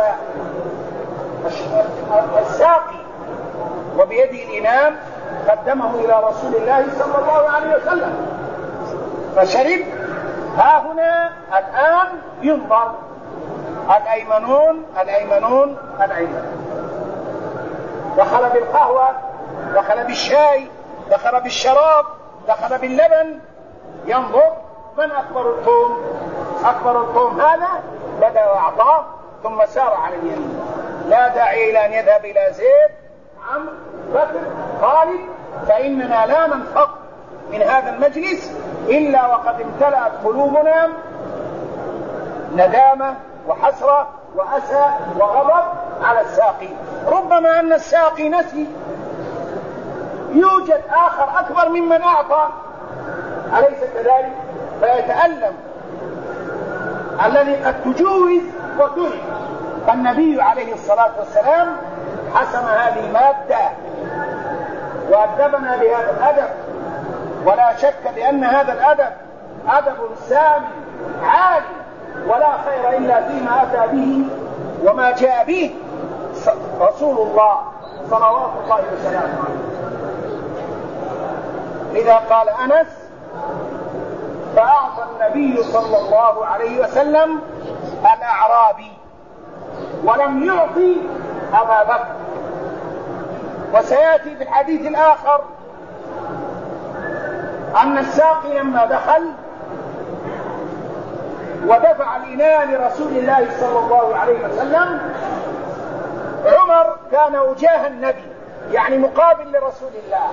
A: الساقي وبيده الإناء قدمه إلى رسول الله صلى الله عليه وسلم فشرب. ها هنا الآن ينظر الأيمنون. دخل بالقهوة، دخل بالشاي، دخل بالشراب، دخل باللبن، ينظر من أكبر القوم هذا بدأ وأعطاه ثم سار على اليمين. لا داعي إلى أن يذهب إلى زيد، عمرو، بكر، خالد، فإننا لا ننفق من هذا المجلس إلا وقد امتلأت قلوبنا ندامة وحسرة وأسى وغضب على الساقي. ربما أن الساقي نسي، يوجد آخر أكبر ممن أعطى، أليس كذلك؟ فيتألم الذي قد تجوز وترك. فالنبي عليه الصلاة والسلام حسم هذه المادة وأدبنا بهذا الأدب، ولا شك بأن هذا الأدب أدب سامي عالي، ولا خير إلا فيما أتى به وما جاء به رسول الله صلوات الله وسلامه عليه. لذا قال أنس: فأعطى النبي صلى الله عليه وسلم الأعرابي ولم يعطي أبا بكر. وسيأتي في الحديث الآخر أن الساقي لما دخل ودفع الإناء لرسول الله صلى الله عليه وسلم، عمر كان وجاه النبي، يعني مقابل لرسول الله،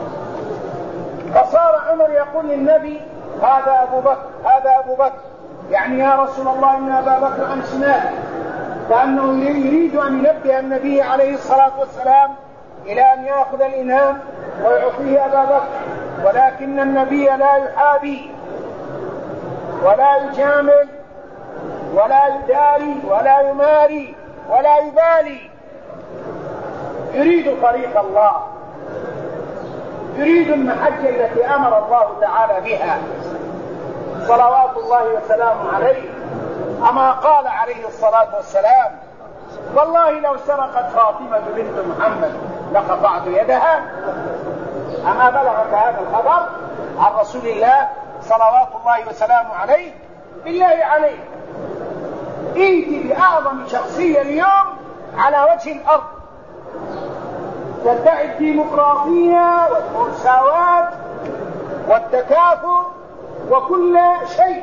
A: فصار عمر يقول للنبي: هذا أبو بكر، هذا أبو بكر، يعني يا رسول الله إن أبا بكر عن شمالي، كأنه يريد أن ينبه النبي عليه الصلاة والسلام إلى أن يأخذ الإناء ويعطيه أبا بكر. ولكن النبي لا يحابي ولا يجامل ولا يداري ولا يماري ولا يبالي، يريد طريق الله، يريد المحجة التي أمر الله تعالى بها صلوات الله وسلامه عليه. أما قال عليه الصلاة والسلام: والله لو سرقت فاطمة بنت محمد لقطعت يدها. أما بلغك هذا الخبر عن رسول الله صلوات الله وسلامه عليه؟ بالله عليك ائتي بأعظم شخصية اليوم على وجه الأرض تدعي الديمقراطية والمساواة والتكافؤ وكل شيء،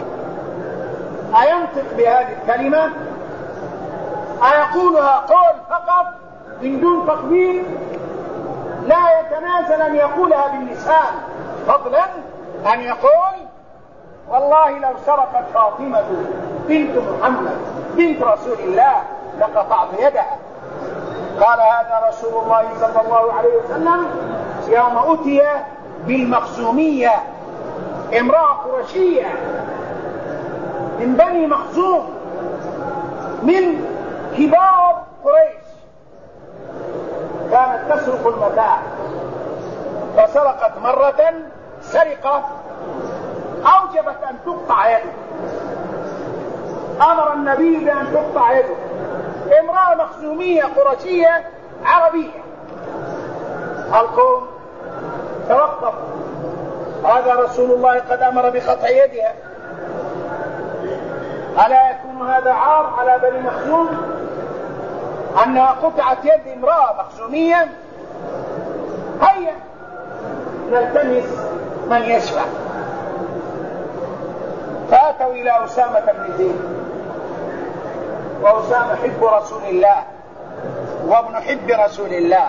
A: أينطق بهذه الكلمة؟ أيقولها قول فقط من دون تقدير؟ لا يتنازل أن يقولها باللسان، فضلا أن يقول: والله لو سرقت فاطمة بنت محمد بنت رسول الله لقطعت يدها. قال هذا رسول الله صلى الله عليه وسلم يوم أتي بالمخزومية، امرأة قرشية من بني مخزوم من كبار قريش، كانت تسرق المتاع، فسرقت مرة سرقة أوجبت أن تقطع يده. أمر النبي بأن تقطع يده، امرأة مخزومية قرشية عربية. القوم توقف، هذا رسول الله قد أمر بقطع يدها، ألا يكون هذا عار على بني مخزوم أنها قطعت يد امرأة مخزومية؟ هيا نلتمس من يشفع. فأتوا إلى أسامة بن زيد، وأسامة حب رسول الله وابن حب رسول الله،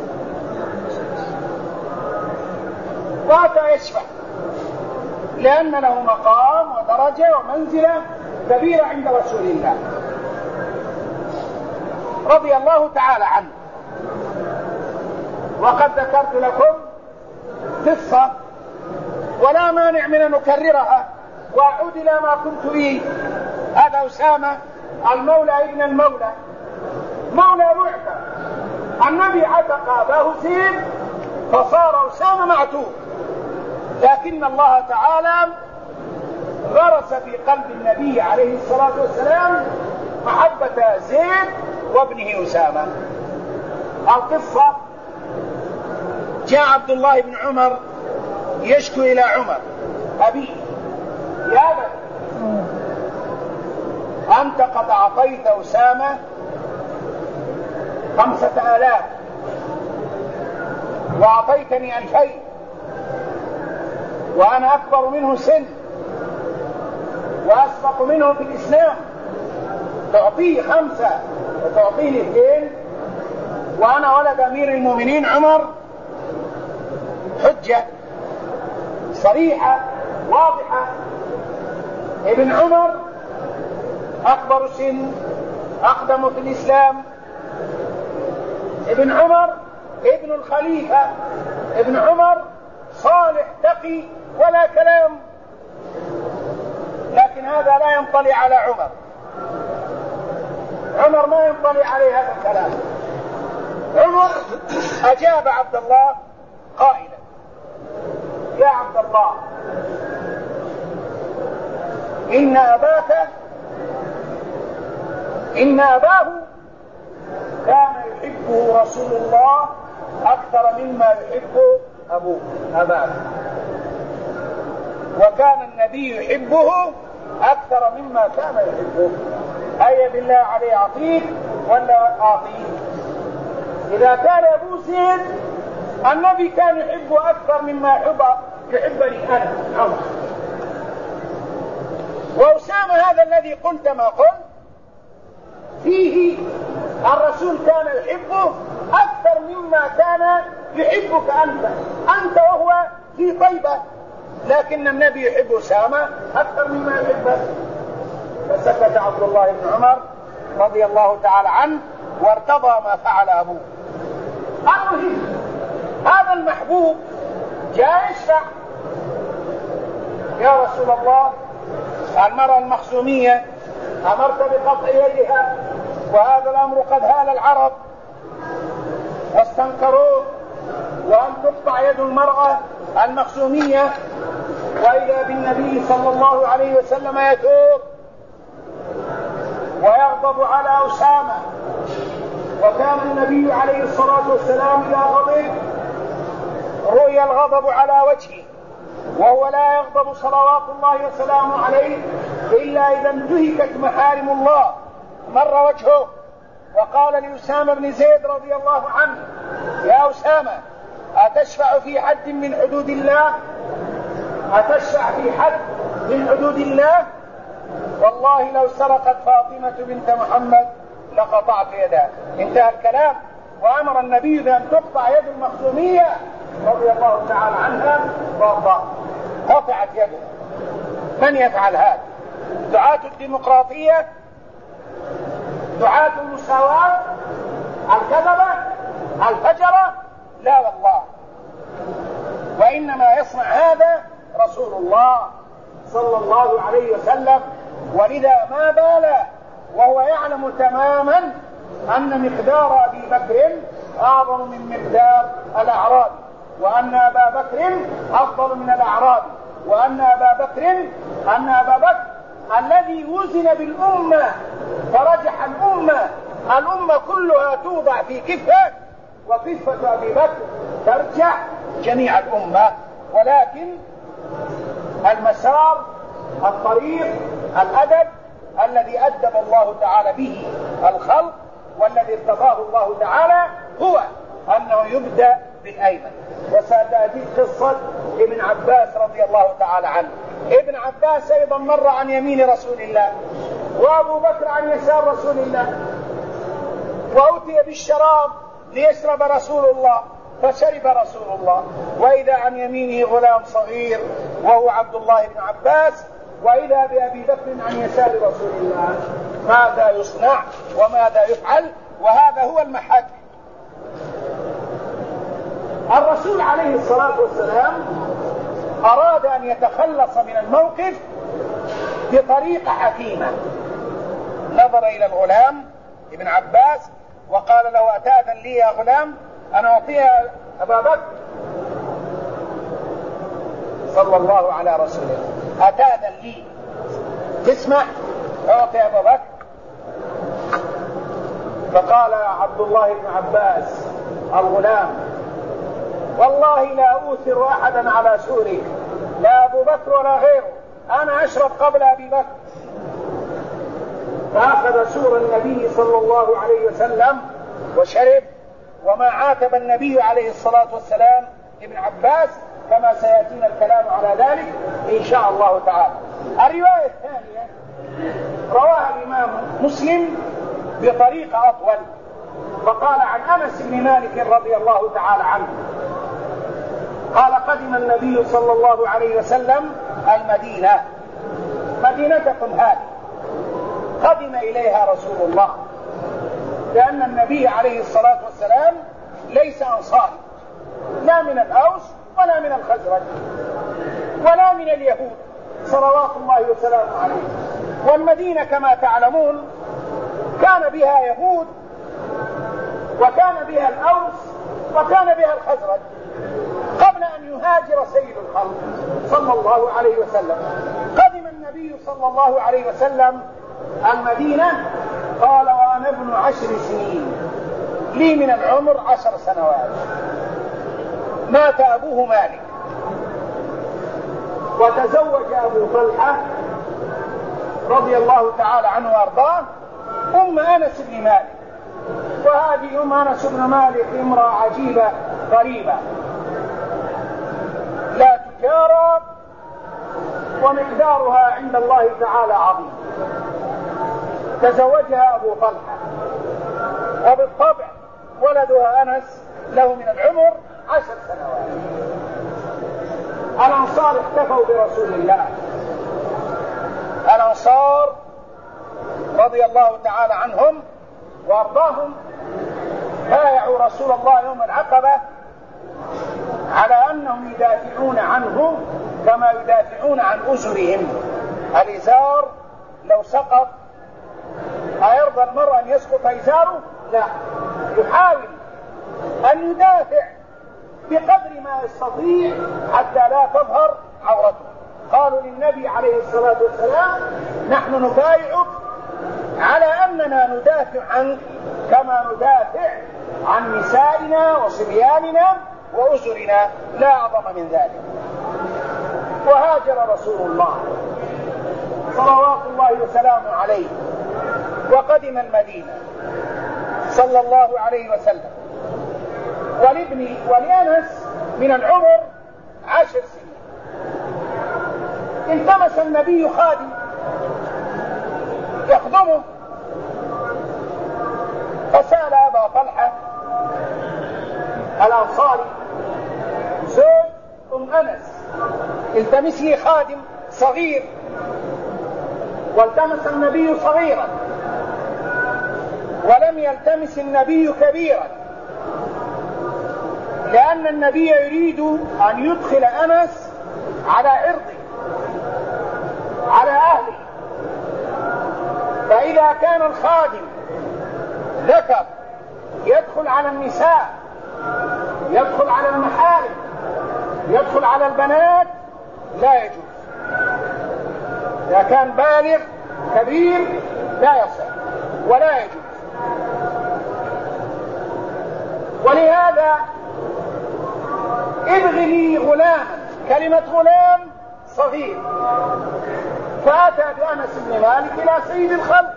A: وأتى يشفع لأن له مقام ودرجة ومنزلة كبيرة عند رسول الله رضي الله تعالى عنه. وقد ذكرت لكم قصة ولا مانع من أن نكررها وأعود إلى ما كنت فيه. هذا أسامة المولى ابن المولى، مولى بعثة. النبي عتق أباه زيد فصار أسامة معتوق، لكن الله تعالى غرس في قلب النبي عليه الصلاة والسلام محبة زيد وابنه أسامة. القصة: جاء عبد الله بن عمر يشكو إلى عمر أبيه: يا أبت، أنت قد أعطيت أسامة 5000 وأعطيتني 2000 وأنا أكبر منه سن وأسبق منه في الإسلام، تعطيه 5 وتعطيني 2 وأنا ولد أمير المؤمنين عمر؟ حجة صريحة واضحة. ابن عمر أكبر سن، أقدم في الإسلام، ابن عمر ابن الخليفة، ابن عمر صالح تقي ولا كلام. لكن هذا لا ينطلي على عمر، عمر ما ينطلي عليه هذا الكلام. عمر أجاب عبد الله قائلا: يا عبد الله، إن أباه كان يحبه رسول الله أكثر مما يحب أباه، وكان النبي يحبه أكثر مما كان يحبه. أي بالله عليه أعطيك ولا أعطيه؟ إذا كان أبو زيد النبي كان يحبه أكثر مما يحبني أنا عمر. وأسامة هذا الذي قلت ما قلت فيه الرسول كان يحبه أكثر مما كان يحبك أنت وهو في طيبة، لكن النبي يحب أسامة أكثر مما يحبه. فسكت عبد الله بن عمر رضي الله تعالى عنه وارتضى ما فعل أبوه. المهم هذا المحبوب جاء يشفع: يا رسول الله، المرأة المخزومية أمرت بقطع يدها، وهذا الأمر قد هال العرب واستنكروه، وأن تقطع يد المرأة المخزومية. وإذا بالنبي صلى الله عليه وسلم يثور ويغضب على أسامة، وكان النبي عليه الصلاة والسلام إذا غضب رؤي الغضب على وجهه، وهو لا يغضب صلوات الله وسلامه عليه إلا إذا انتهكت محارم الله. مر وجهه وقال لأسامة بن زيد رضي الله عنه: يا أسامة، أتشفع في حد من حدود الله؟ أتشفع في حد من حدود الله؟ والله لو سرقت فاطمة بنت محمد لقطعت يدها. انتهى الكلام. وأمر النبي بأن تقطع يد المخزومية رضي الله تعالى عنها وارضاها، قطعت يده. من يفعل هذا؟ دعاة الديمقراطية، دعاة المساواة، الكذبة، الفجرة؟ لا والله. وإنما يصنع هذا رسول الله صلى الله عليه وسلم، ولذا ما بال وهو يعلم تماما أن مقدار أبي بكر أعظم من مقدار الأعراب، وأن أبا بكر أفضل من الأعراب، وأن أبا بكر الذي وزن بالأمة فرجح الأمة كلها توضع في كفة، وكفة أبي بكر ترجح جميع الأمة. ولكن المسار، الطريق، الأدب الذي أدب الله تعالى به الخلق والذي ارتضاه الله تعالى هو أنه يبدأ بالأيمن. وستأتي قصة ابن عباس الله تعالى عنه. ابن عباس أيضا مر عن يمين رسول الله، وأبو بكر عن يسار رسول الله، وأتي بالشراب ليشرب رسول الله فشرب رسول الله، وإذا عن يمينه غلام صغير وهو عبد الله بن عباس، وإذا بأبي بكر عن يسار رسول الله. ماذا يصنع وماذا يفعل؟ وهذا هو المحك. الرسول عليه الصلاة والسلام أراد أن يتخلص من الموقف بطريقة حكيمة. نظر إلى الغلام ابن عباس وقال له: أتأذن لي يا غلام أن أعطيها أبا بكر؟ صلى الله على رسوله. أتأذن لي تسمح أعطي أبا بكر؟ فقال عبد الله بن عباس الغلام: والله لا أوثر أحدا على سوري، لا أبو بكر ولا غيره، أنا أشرب قبل أبي بكر. فأخذ سور النبي صلى الله عليه وسلم وشرب، وما عاتب النبي عليه الصلاة والسلام ابن عباس، كما سيأتينا الكلام على ذلك إن شاء الله تعالى. الرواية الثانية رواها الإمام مسلم بطريقة أطول، فقال عن أنس بن مالك رضي الله تعالى عنه قال: قدم النبي صلى الله عليه وسلم المدينة، مدينتكم هذه، قدم إليها رسول الله، لأن النبي عليه الصلاة والسلام ليس أنصاري، لا من الأوس ولا من الخزرج ولا من اليهود صلوات الله وسلامه عليه. والمدينة كما تعلمون كان بها يهود، وكان بها الأوس، وكان بها الخزرج قبل أن يهاجر سيد الخلق صلى الله عليه وسلم. قدم النبي صلى الله عليه وسلم المدينة، قال: وأنا ابن 10 سنين، لي من العمر 10 سنوات. مات أبوه مالك، وتزوج أبو طلحة رضي الله تعالى عنه وأرضاه أم أنس بن مالك، وهذه أم أنس بن مالك امرأة عجيبة غريبة لا تجارى، ومقدارها عند الله تعالى عظيم. تزوجها أبو طلحة، وبالطبع ولدها أنس له من العمر 10 سنوات. الأنصار احتفوا برسول الله، الأنصار رضي الله تعالى عنهم وأرضاهم بايعوا رسول الله يوم العقبة على أنهم يدافعون عنه كما يدافعون عن أزرهم. الإزار لو سقط أيرضى المرء أن يسقط إزاره؟ لا، يحاول أن يدافع بقدر ما يستطيع حتى لا تظهر عورته. قالوا للنبي عليه الصلاة والسلام: نحن نبايعك على أننا ندافع عنك كما ندافع عن نسائنا وصبياننا وأسرنا، لا أعظم من ذلك. وهاجر رسول الله صلوات الله وسلامه عليه وقدم المدينة صلى الله عليه وسلم، ولأنس من العمر 10 سنين. التمس النبي خادم يخدمه، فسأل أبا طلحة الأنصاري زوج أم أنس: التمس لي خادم صغير. والتمس النبي صغيرا، ولم يلتمس النبي كبيرا، لأن النبي يريد أن يدخل أنس على عرضه على أهله. فإذا كان الخادم ذكر يدخل على النساء، يدخل على المحارم، يدخل على البنات، لا يجوز. إذا كان بالغ كبير لا يصح ولا يجوز. ولهذا ابغ لي غلاما، كلمة غلام صغير. فأتى بأنس بن مالك إلى سيد الخلق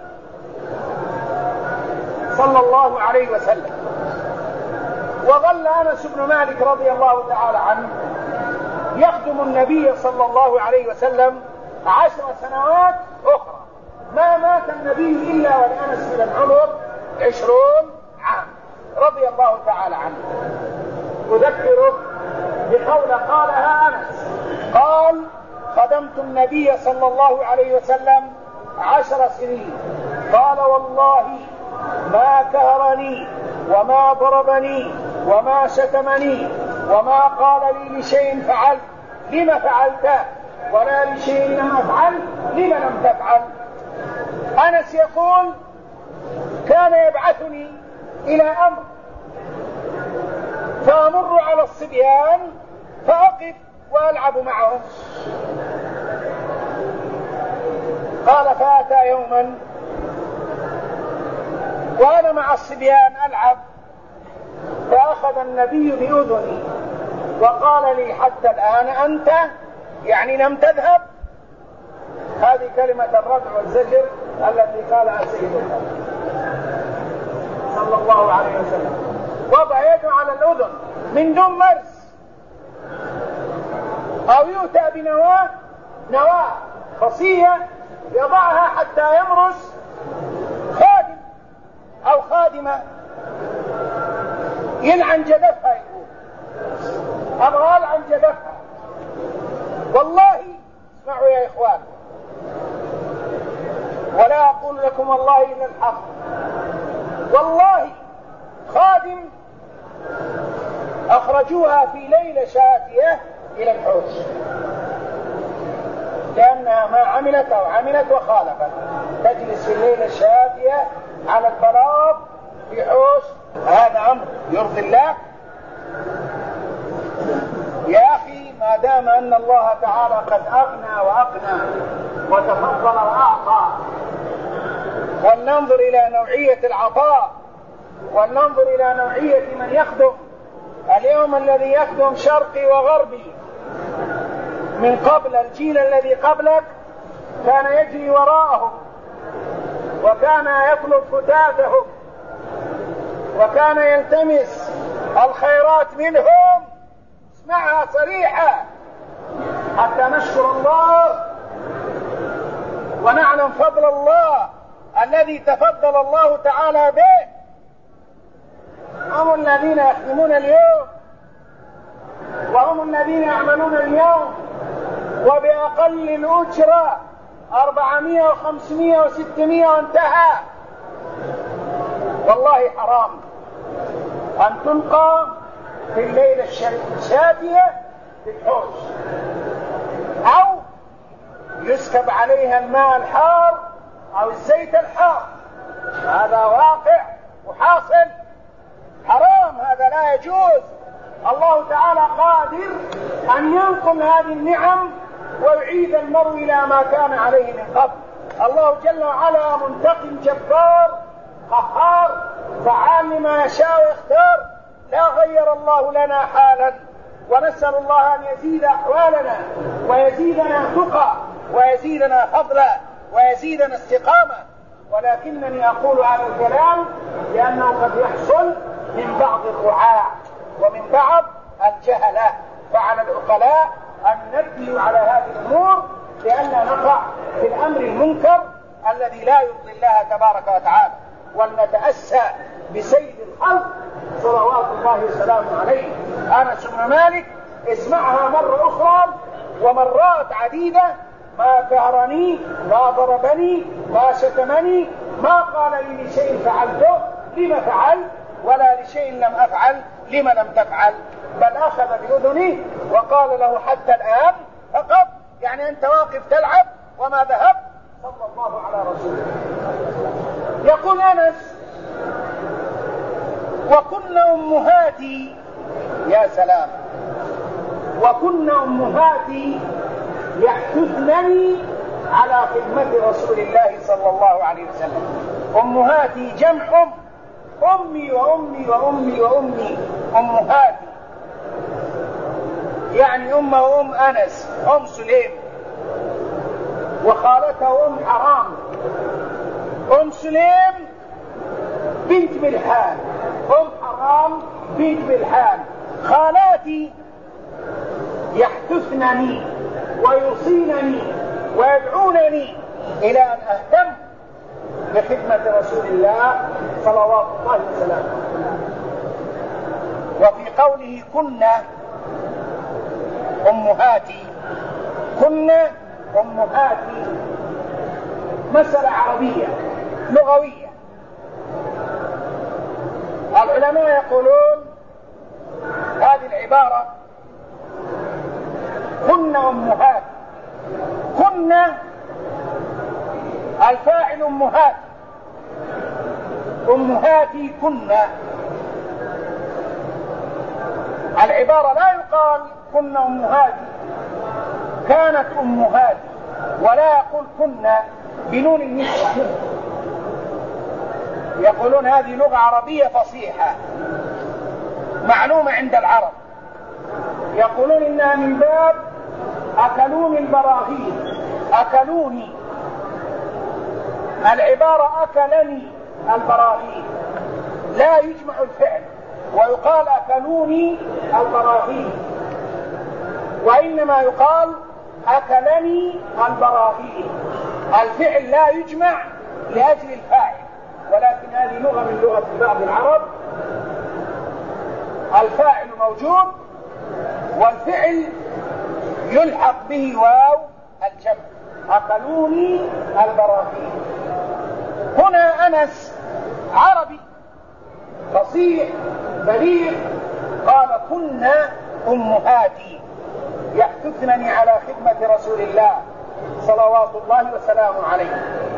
A: صلى الله عليه وسلم، وظل أنس بن مالك رضي الله تعالى عنه يخدم النبي صلى الله عليه وسلم 10 سنوات أخرى. ما مات النبي إلا ولأنس من العمر 20 عام رضي الله تعالى عنه. أذكرك بقول قالها أنس، قال: خدمت النبي صلى الله عليه وسلم 10 سنين. قال: والله ما كهرني وما ضربني وما شتمني وما قال لي لشيء فعلت لما فعلته ولا لشيء لم أفعل لما لم تفعل. أنس يقول: كان يبعثني إلى أمر فأمر على الصبيان فأقف وألعب معهم. قال: فأتى يوما وأنا مع الصبيان ألعب، فأخذ النبي بأذني وقال لي: حتى الآن أنت يعني لم تذهب؟ هذه كلمة الردع والزجر التي قالها سيدنا صلى الله عليه وسلم. وضع يده على الأذن من دون مرس، أو يؤتى بنواة خصية يضعها حتى يمرس خادم أو خادمة يلعن جدفها، يقول: أبغى ألعن جدفها. والله اسمعوا يا إخوان، ولا أقول لكم والله إلا الحق، والله خادم أخرجوها في ليلة شاتية إلى الحوش لأنها ما عملت أو عملت وخالفت، تجلس في الليلة الشاتية على البلاط في حوش. هذا أمر يرضي الله؟ يا أخي، ما دام أن الله تعالى قد أغنى وأقنى وتفضل وأعطى، ولننظر إلى نوعية العطاء، ولننظر إلى نوعية من يخدم. اليوم الذي يخدم شرقي وغربي، من قبل الجيل الذي قبلك كان يجري وراءهم وكان يطلب فتاتهم وكان يلتمس الخيرات منهم. اسمعها صريحة حتى نشكر الله ونعلم فضل الله الذي تفضل الله تعالى به. هم الذين يخدمون اليوم وهم الذين يعملون اليوم وبأقل الأجرة 400 و500 و600 وانتهى. والله حرام أن تلقى في الليلة الشاتية في الحوش، أو يسكب عليها الماء الحار أو الزيت الحار. هذا واقع وحاصل، حرام، هذا لا يجوز. الله تعالى قادر أن ينقل هذه النعم ويعيد المرء إلى ما كان عليه من قبل. الله جل وعلا منتقم جبار قهار فعال لما يشاء ويختار. لا غير الله لنا حالا، ونسأل الله أن يزيد أحوالنا ويزيدنا تقى ويزيدنا فضلا ويزيدنا استقامة. ولكنني أقول هذا الكلام لأنه قد يحصل من بعض الرعاة ومن بعض الجهلة، فعلى العقلاء أن نبني على هذه الأمور لأننا نقع في الأمر المنكر الذي لا يرضي الله تبارك وتعالى. ولنتأسى بسيد الخلق صلوات الله وسلامه عليه. أنس بن مالك، اسمعها مرة أخرى ومرات عديدة: ما كهرني، ما ضربني، ما شتمني، ما قال لي لشيء فعلته لما فعل ولا لشيء لم أفعل لما لم تفعل، بل أخذ بأذني وقال له: حتى الآن فقط، يعني أنت واقف تلعب وما ذهب. صلى الله على رسوله. يقول أنس: وكن أمهاتي، يا سلام، وكن أمهاتي يحثنني على خدمة رسول الله صلى الله عليه وسلم. أمهاتي جمع أم، أمي وأمي وأمي وأمي، أمهاتي يعني أمه وأم أنس، أم سليم، وخالته أم حرام، أم سليم بنت ملحان، أم حرام بنت ملحان. خالاتي يحثنني ويوصينني ويدعونني إلى أن أهتم بخدمة رسول الله صلوات الله وسلامه. وفي قوله كنا أمهاتي، كنا أمهاتي مسألة عربية لغوية. العلماء يقولون هذه العبارة كنا أمهات، كنا الفاعل أمهات، أمهاتي كنا. العبارة لا يقال كنا أمهاتي كانت أمهاتي، ولا يقول كنا بنون النسوة. يقولون هذه لغة عربية فصيحة معلومة عند العرب، يقولون إنها من باب أكلوني البراغيث، أكلوني. العبارة أكلني البراغيث لا يجمع الفعل ويقال أكلوني البراغيث، وإنما يقال أكلني البراغيث. الفعل لا يجمع لأجل الفاعل، ولكن هذه لغة من لغة بعض العرب، الفاعل موجود والفعل يلحق به واو الجمع، أكلوني البراغيث. هنا أنس عربي فصيح بليغ قال كنا أمهاتي يحثنني على خدمة رسول الله صلوات الله وسلامه عليه.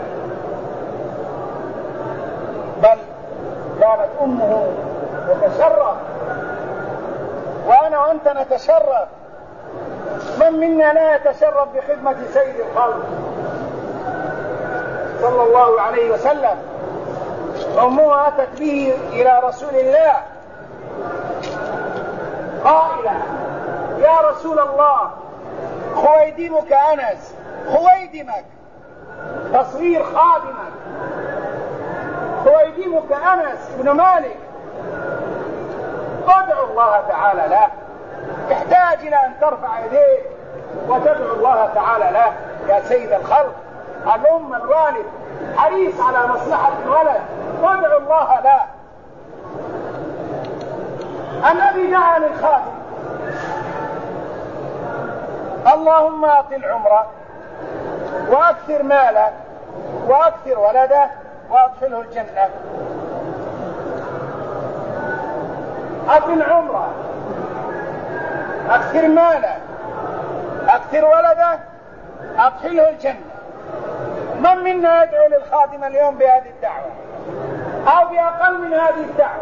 A: بل كانت أمه تتشرف، وأنا وأنت نتشرف. من منا لا يتشرف بخدمة سيد الخلق صلى الله عليه وسلم؟ أمه أتت به إلى رسول الله قائلة يا رسول الله خويدمك أنس، خويدمك تصوير خادمك، خويدمك أنس بن مالك، ادعو الله تعالى له. تحتاج إلى أن ترفع يديك وتدعو الله تعالى له يا سيد الخلق. الأم الوالد حريص على مصلحة الولد، ادعو الله له. النبي دعا للخادم اللهم أطل عمره وأكثر ماله وأكثر ولده وأدخله الجنة. أطل عمره، أكثر ماله، أكثر ولده، أدخله الجنة. من منا يدعو للخادم اليوم بهذه الدعوة أو بأقل من هذه الدعوة؟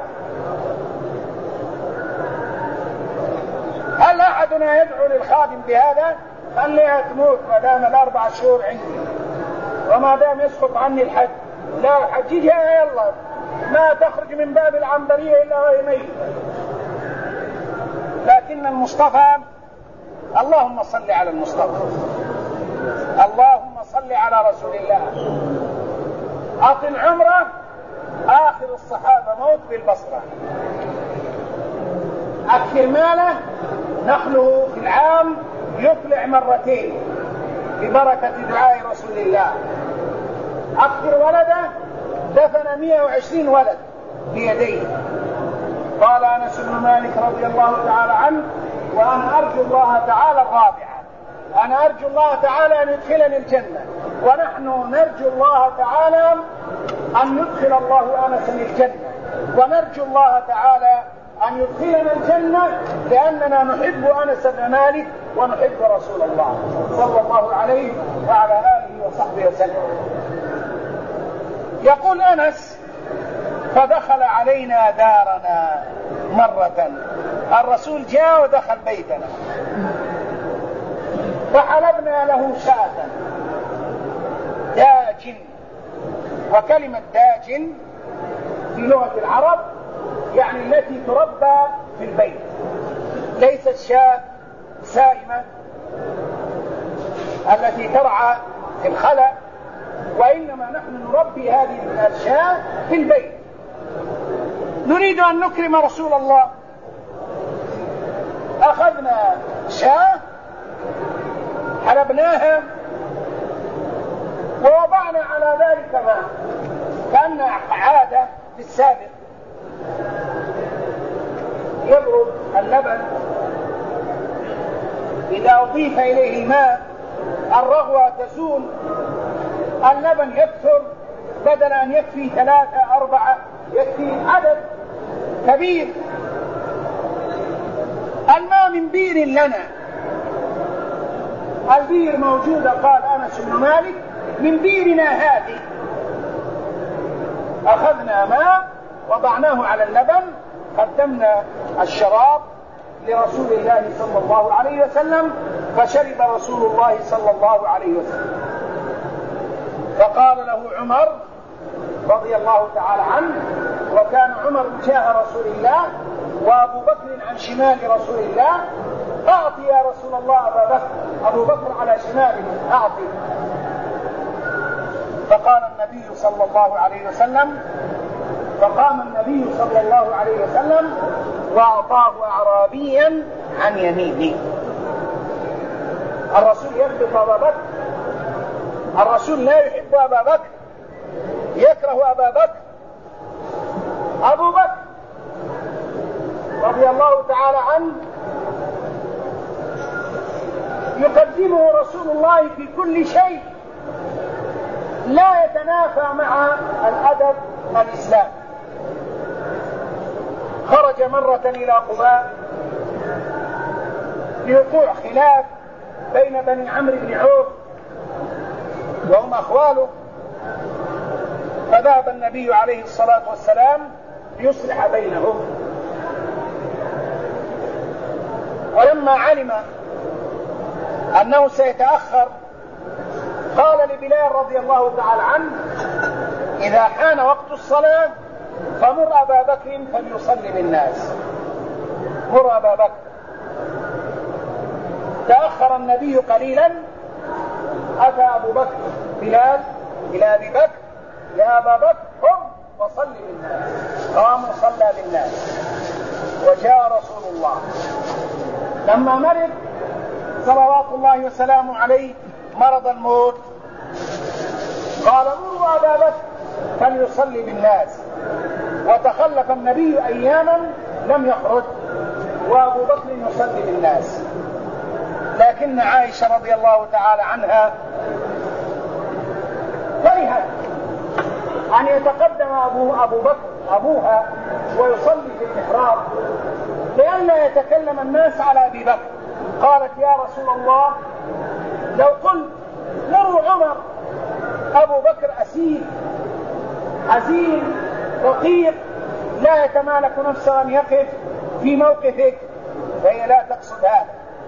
A: هل أحدنا يدعو للخادم بهذا؟ خليها تموت ما دام ال4 شهور عندي، وما دام يسقط عني الحج لا حججها، يلا ما تخرج من باب العنبرية إلا وهي ميتة. لكن المصطفى، اللهم صل على المصطفى، اللهم صل على رسول الله. أطل عمره، آخر الصحابة موت بالبصرة. أكثر ماله، نخله في العام يطلع مرتين ببركة دعاء رسول الله. أكثر ولده، دفن 120 ولد بيديه. قال أنس بن مالك رضي الله تعالى عنه وأنا أرجو الله تعالى الرابعة، أنا أرجو الله تعالى أن يدخلني الجنة، ونحن نرجو الله تعالى أن يدخل الله أنسا الجنة، ونرجو الله تعالى أن يدخلنا الجنة لأننا نحب أنس بن مالك ونحب رسول الله صلى الله عليه وعلى آله وصحبه وسلم. يقول أنس فدخل علينا دارنا مرة، الرسول جاء ودخل بيتنا فحلبنا له شاة داج. وكلمة داج في لغة العرب يعني التي تربى في البيت، ليست شاة سائمة التي ترعى في الخلا، وإنما نحن نربي هذه الشاة في البيت، نريد أن نكرم رسول الله. أخذنا شاة حلبناها ووضعنا على ذلك ماء، كأن عادة في السابق يبرد اللبن إذا أضيف إليه الماء الرغوة تزول، اللبن يكثر، بدل أن يكفي 3 4 يكفي عدد كبير. الماء من بئر لنا، البئر موجودة، قال أنس بن مالك من بئرنا هذه أخذنا ماء وضعناه على اللبن، قدمنا الشراب لرسول الله صلى الله عليه وسلم فشرب رسول الله صلى الله عليه وسلم. فقال له عمر رضي الله تعالى عنه، وكان عمر وجاه رسول الله وأبو بكر عن شمال رسول الله، أعطي يا رسول الله أبا بكر، أبو بكر على شماله، أعطي. فقال النبي صلى الله عليه وسلم، فقام النبي صلى الله عليه وسلم وأعطاه أعرابيا عن يمينه. الرسول يكره أبا بكر، الرسول لا يحب أبا بكر، يكره أبا بكر. أبو بكر رضي الله تعالى عنه يقدمه رسول الله في كل شيء، لا يتنافى مع الأدب الإسلامي. خرج مرة إلى قباء لوقوع خلاف بين بني عمرو بن عوف وهم أخواله، فذهب النبي عليه الصلاة والسلام ليصلح بينهم. ولما علم أنه سيتأخر قال لبلال رضي الله تعالى عنه: إذا حان وقت الصلاة فمر أبا بكر فليصلي بالناس. مر أبا بكر. تأخر النبي قليلا، أتى أبو بكر بلال إلى أبي بكر: يا أبا بكر قم وصل بالناس. قام وصلى بالناس. وجاء رسول الله لما مرض صلوات الله وسلامه عليه مرض الموت، قال: مروا أبا بكر فليصلي بالناس. وتخلف النبي أياما لم يخرج وأبو بكر يصلي بالناس. لكن عائشة رضي الله تعالى عنها كرهت أن يتقدم أبو بكر أبوها ويصلي في المحراب لئلا يتكلم الناس على أبي بكر. قالت: يا رسول الله، لو قلت مروا عمر، أبو بكر أسير حزين رقيق لا يتمالك نفسه أن يقف في موقفك، فهي لا تقصد هذا،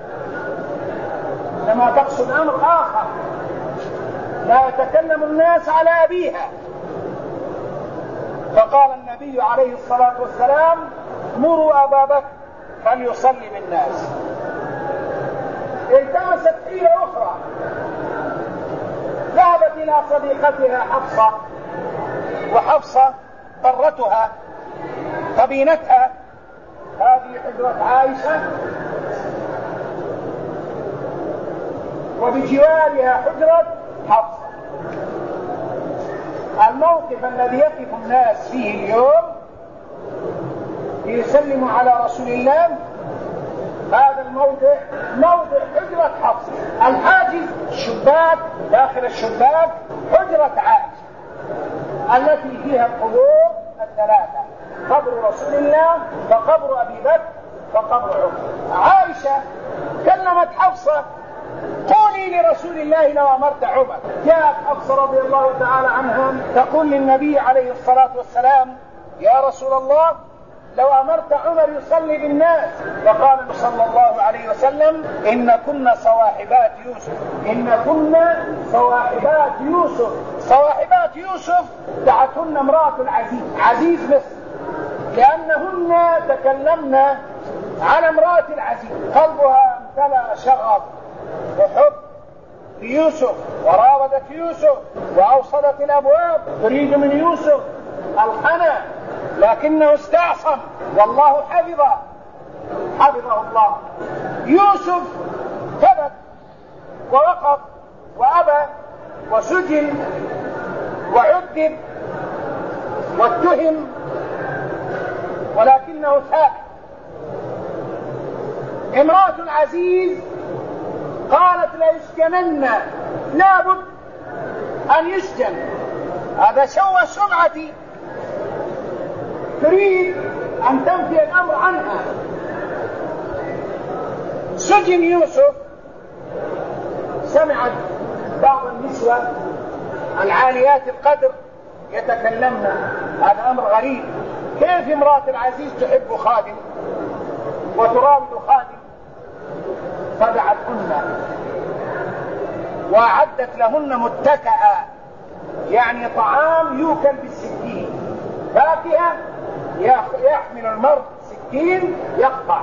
A: لما تقصد أمر آخر، لا يتكلم الناس على أبيها. فقال النبي عليه الصلاة والسلام: مروا أبا بكر فليصلي بالناس. التمست حيلة أخرى، ذهبت إلى صديقتها حفصة، وحفصة ضرتها قبينتها، هذه حجرة عائشة وبجوارها حجرة حفصة. الموقف الذي يقف الناس فيه اليوم ليسلموا على رسول الله، هذا الموضع موضع حجرة حفصة. الحاجز الشباك، داخل الشباك حجرة عائشة التي فيها القبور الثلاثة: قبر رسول الله، فقبر أبي بكر، فقبر عمر. عائشة كلمت حفصة: قولي لرسول الله لو أمرت عمر. جاءت حفصة رضي الله تعالى عنها تقول للنبي عليه الصلاة والسلام: يا رسول الله، لو أمرت عمر يصلي بالناس. فقال صلى الله عليه وسلم: إن كنا صواحبات يوسف، إن كنا صواحبات يوسف. صواحبات يوسف دعتهن امرأة العزيز، عزيز مصر، لأنهن تكلمن على امرأة العزيز، قلبها امتلأ شغف وحب في يوسف، وراودت يوسف وأوصلت الأبواب تريد من يوسف الحنى، لكنه استعصم والله حفظه الله. يوسف ثبت ووقف وأبى وسجن وعذب واتهم، ولكنه ثابت. امرأة العزيز قالت ليسجنن، لابد أن يسجن، هذا سوى سمعتي، تريد أن تنفي الأمر عنها. سجن يوسف. سمعت بعض النسوة العاليات القدر يتكلمن، هذا أمر غريب، كيف امرأة العزيز تحب خادم وتراود خادم؟ فدعتهن وأعدت لهن متكئا، يعني طعام يوكل بالسكين، فاكهة يحمل المرء سكين يقطع.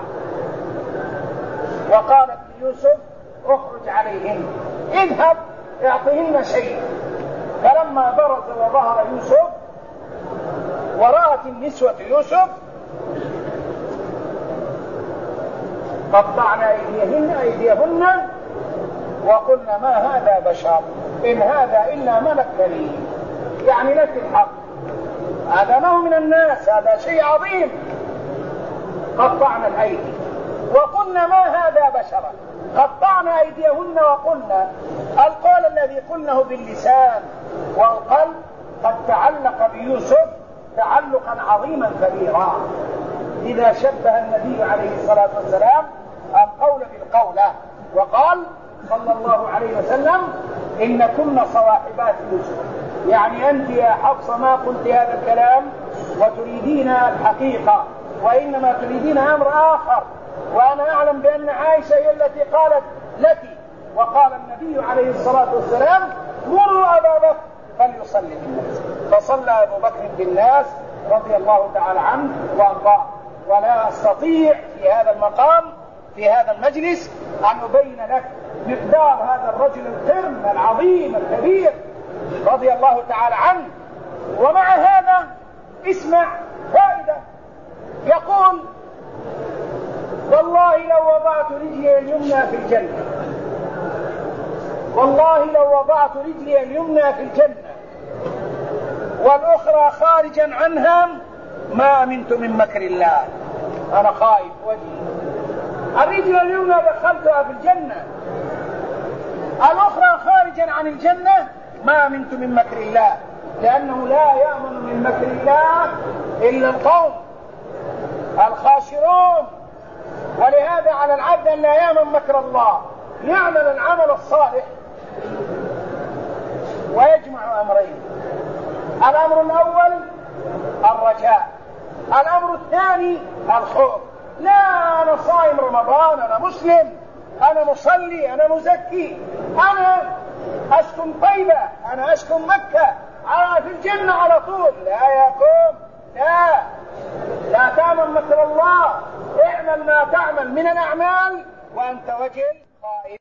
A: وقالت ليوسف اخرج عليهن، اذهب اعطيهن شيء. فلما برز وظهر يوسف ورأت النسوة يوسف قطعن أيديهن وقلنا ما هذا بشر إن هذا إلا ملك كريم، يعني لك الحق، هذا ما هو من الناس، هذا شيء عظيم. قطعنا الأيدي وقلنا ما هذا بشرا، قطعنا أيديهن وقلنا. القول الذي قلناه باللسان والقلب قد تعلق بيوسف تعلقا عظيما كبيرا، إذا شبه النبي عليه الصلاة والسلام القول بالقولة، وقال صلى الله عليه وسلم إن كنا صواحبات يوسف، يعني أنت يا حفصة ما قلت هذا الكلام وتريدين الحقيقة، وإنما تريدين أمر آخر، وأنا أعلم بأن عائشة هي التي قالت لك. وقال النبي عليه الصلاة والسلام مروا أبا بكر فليصلي بالناس، فصلى أبو بكر بالناس رضي الله تعالى عنه وأرضاه. ولا أستطيع في هذا المقام في هذا المجلس أن أبين لك مقدار هذا الرجل القرن العظيم الكبير رضي الله تعالى عنه. ومع هذا اسمع فائدة، يقول والله لو وضعت رجلي اليمنى في الجنة، والله لو وضعت رجلي اليمنى في الجنة والأخرى خارجا عنها ما أمنت من مكر الله. أنا خائف وجهي، الرجل اليمنى دخلتها في الجنة، الأخرى خارجا عن الجنة ما أمنت من مكر الله، لأنه لا يأمن من مكر الله إلا القوم الخاسرون. ولهذا على العبد أن لا يأمن مكر الله، يعمل العمل الصالح ويجمع أمرين: الأمر الأول الرجاء، الأمر الثاني الخوف. لا أنا صائم رمضان، أنا مسلم، أنا مصلي، أنا مزكي، أنا أسكن طيبة، أنا أسكن مكة، أنا في الجنة على طول. لا يا قوم، لا تأمن مكر الله، اعمل ما تعمل من الأعمال وأنت وجل خائف.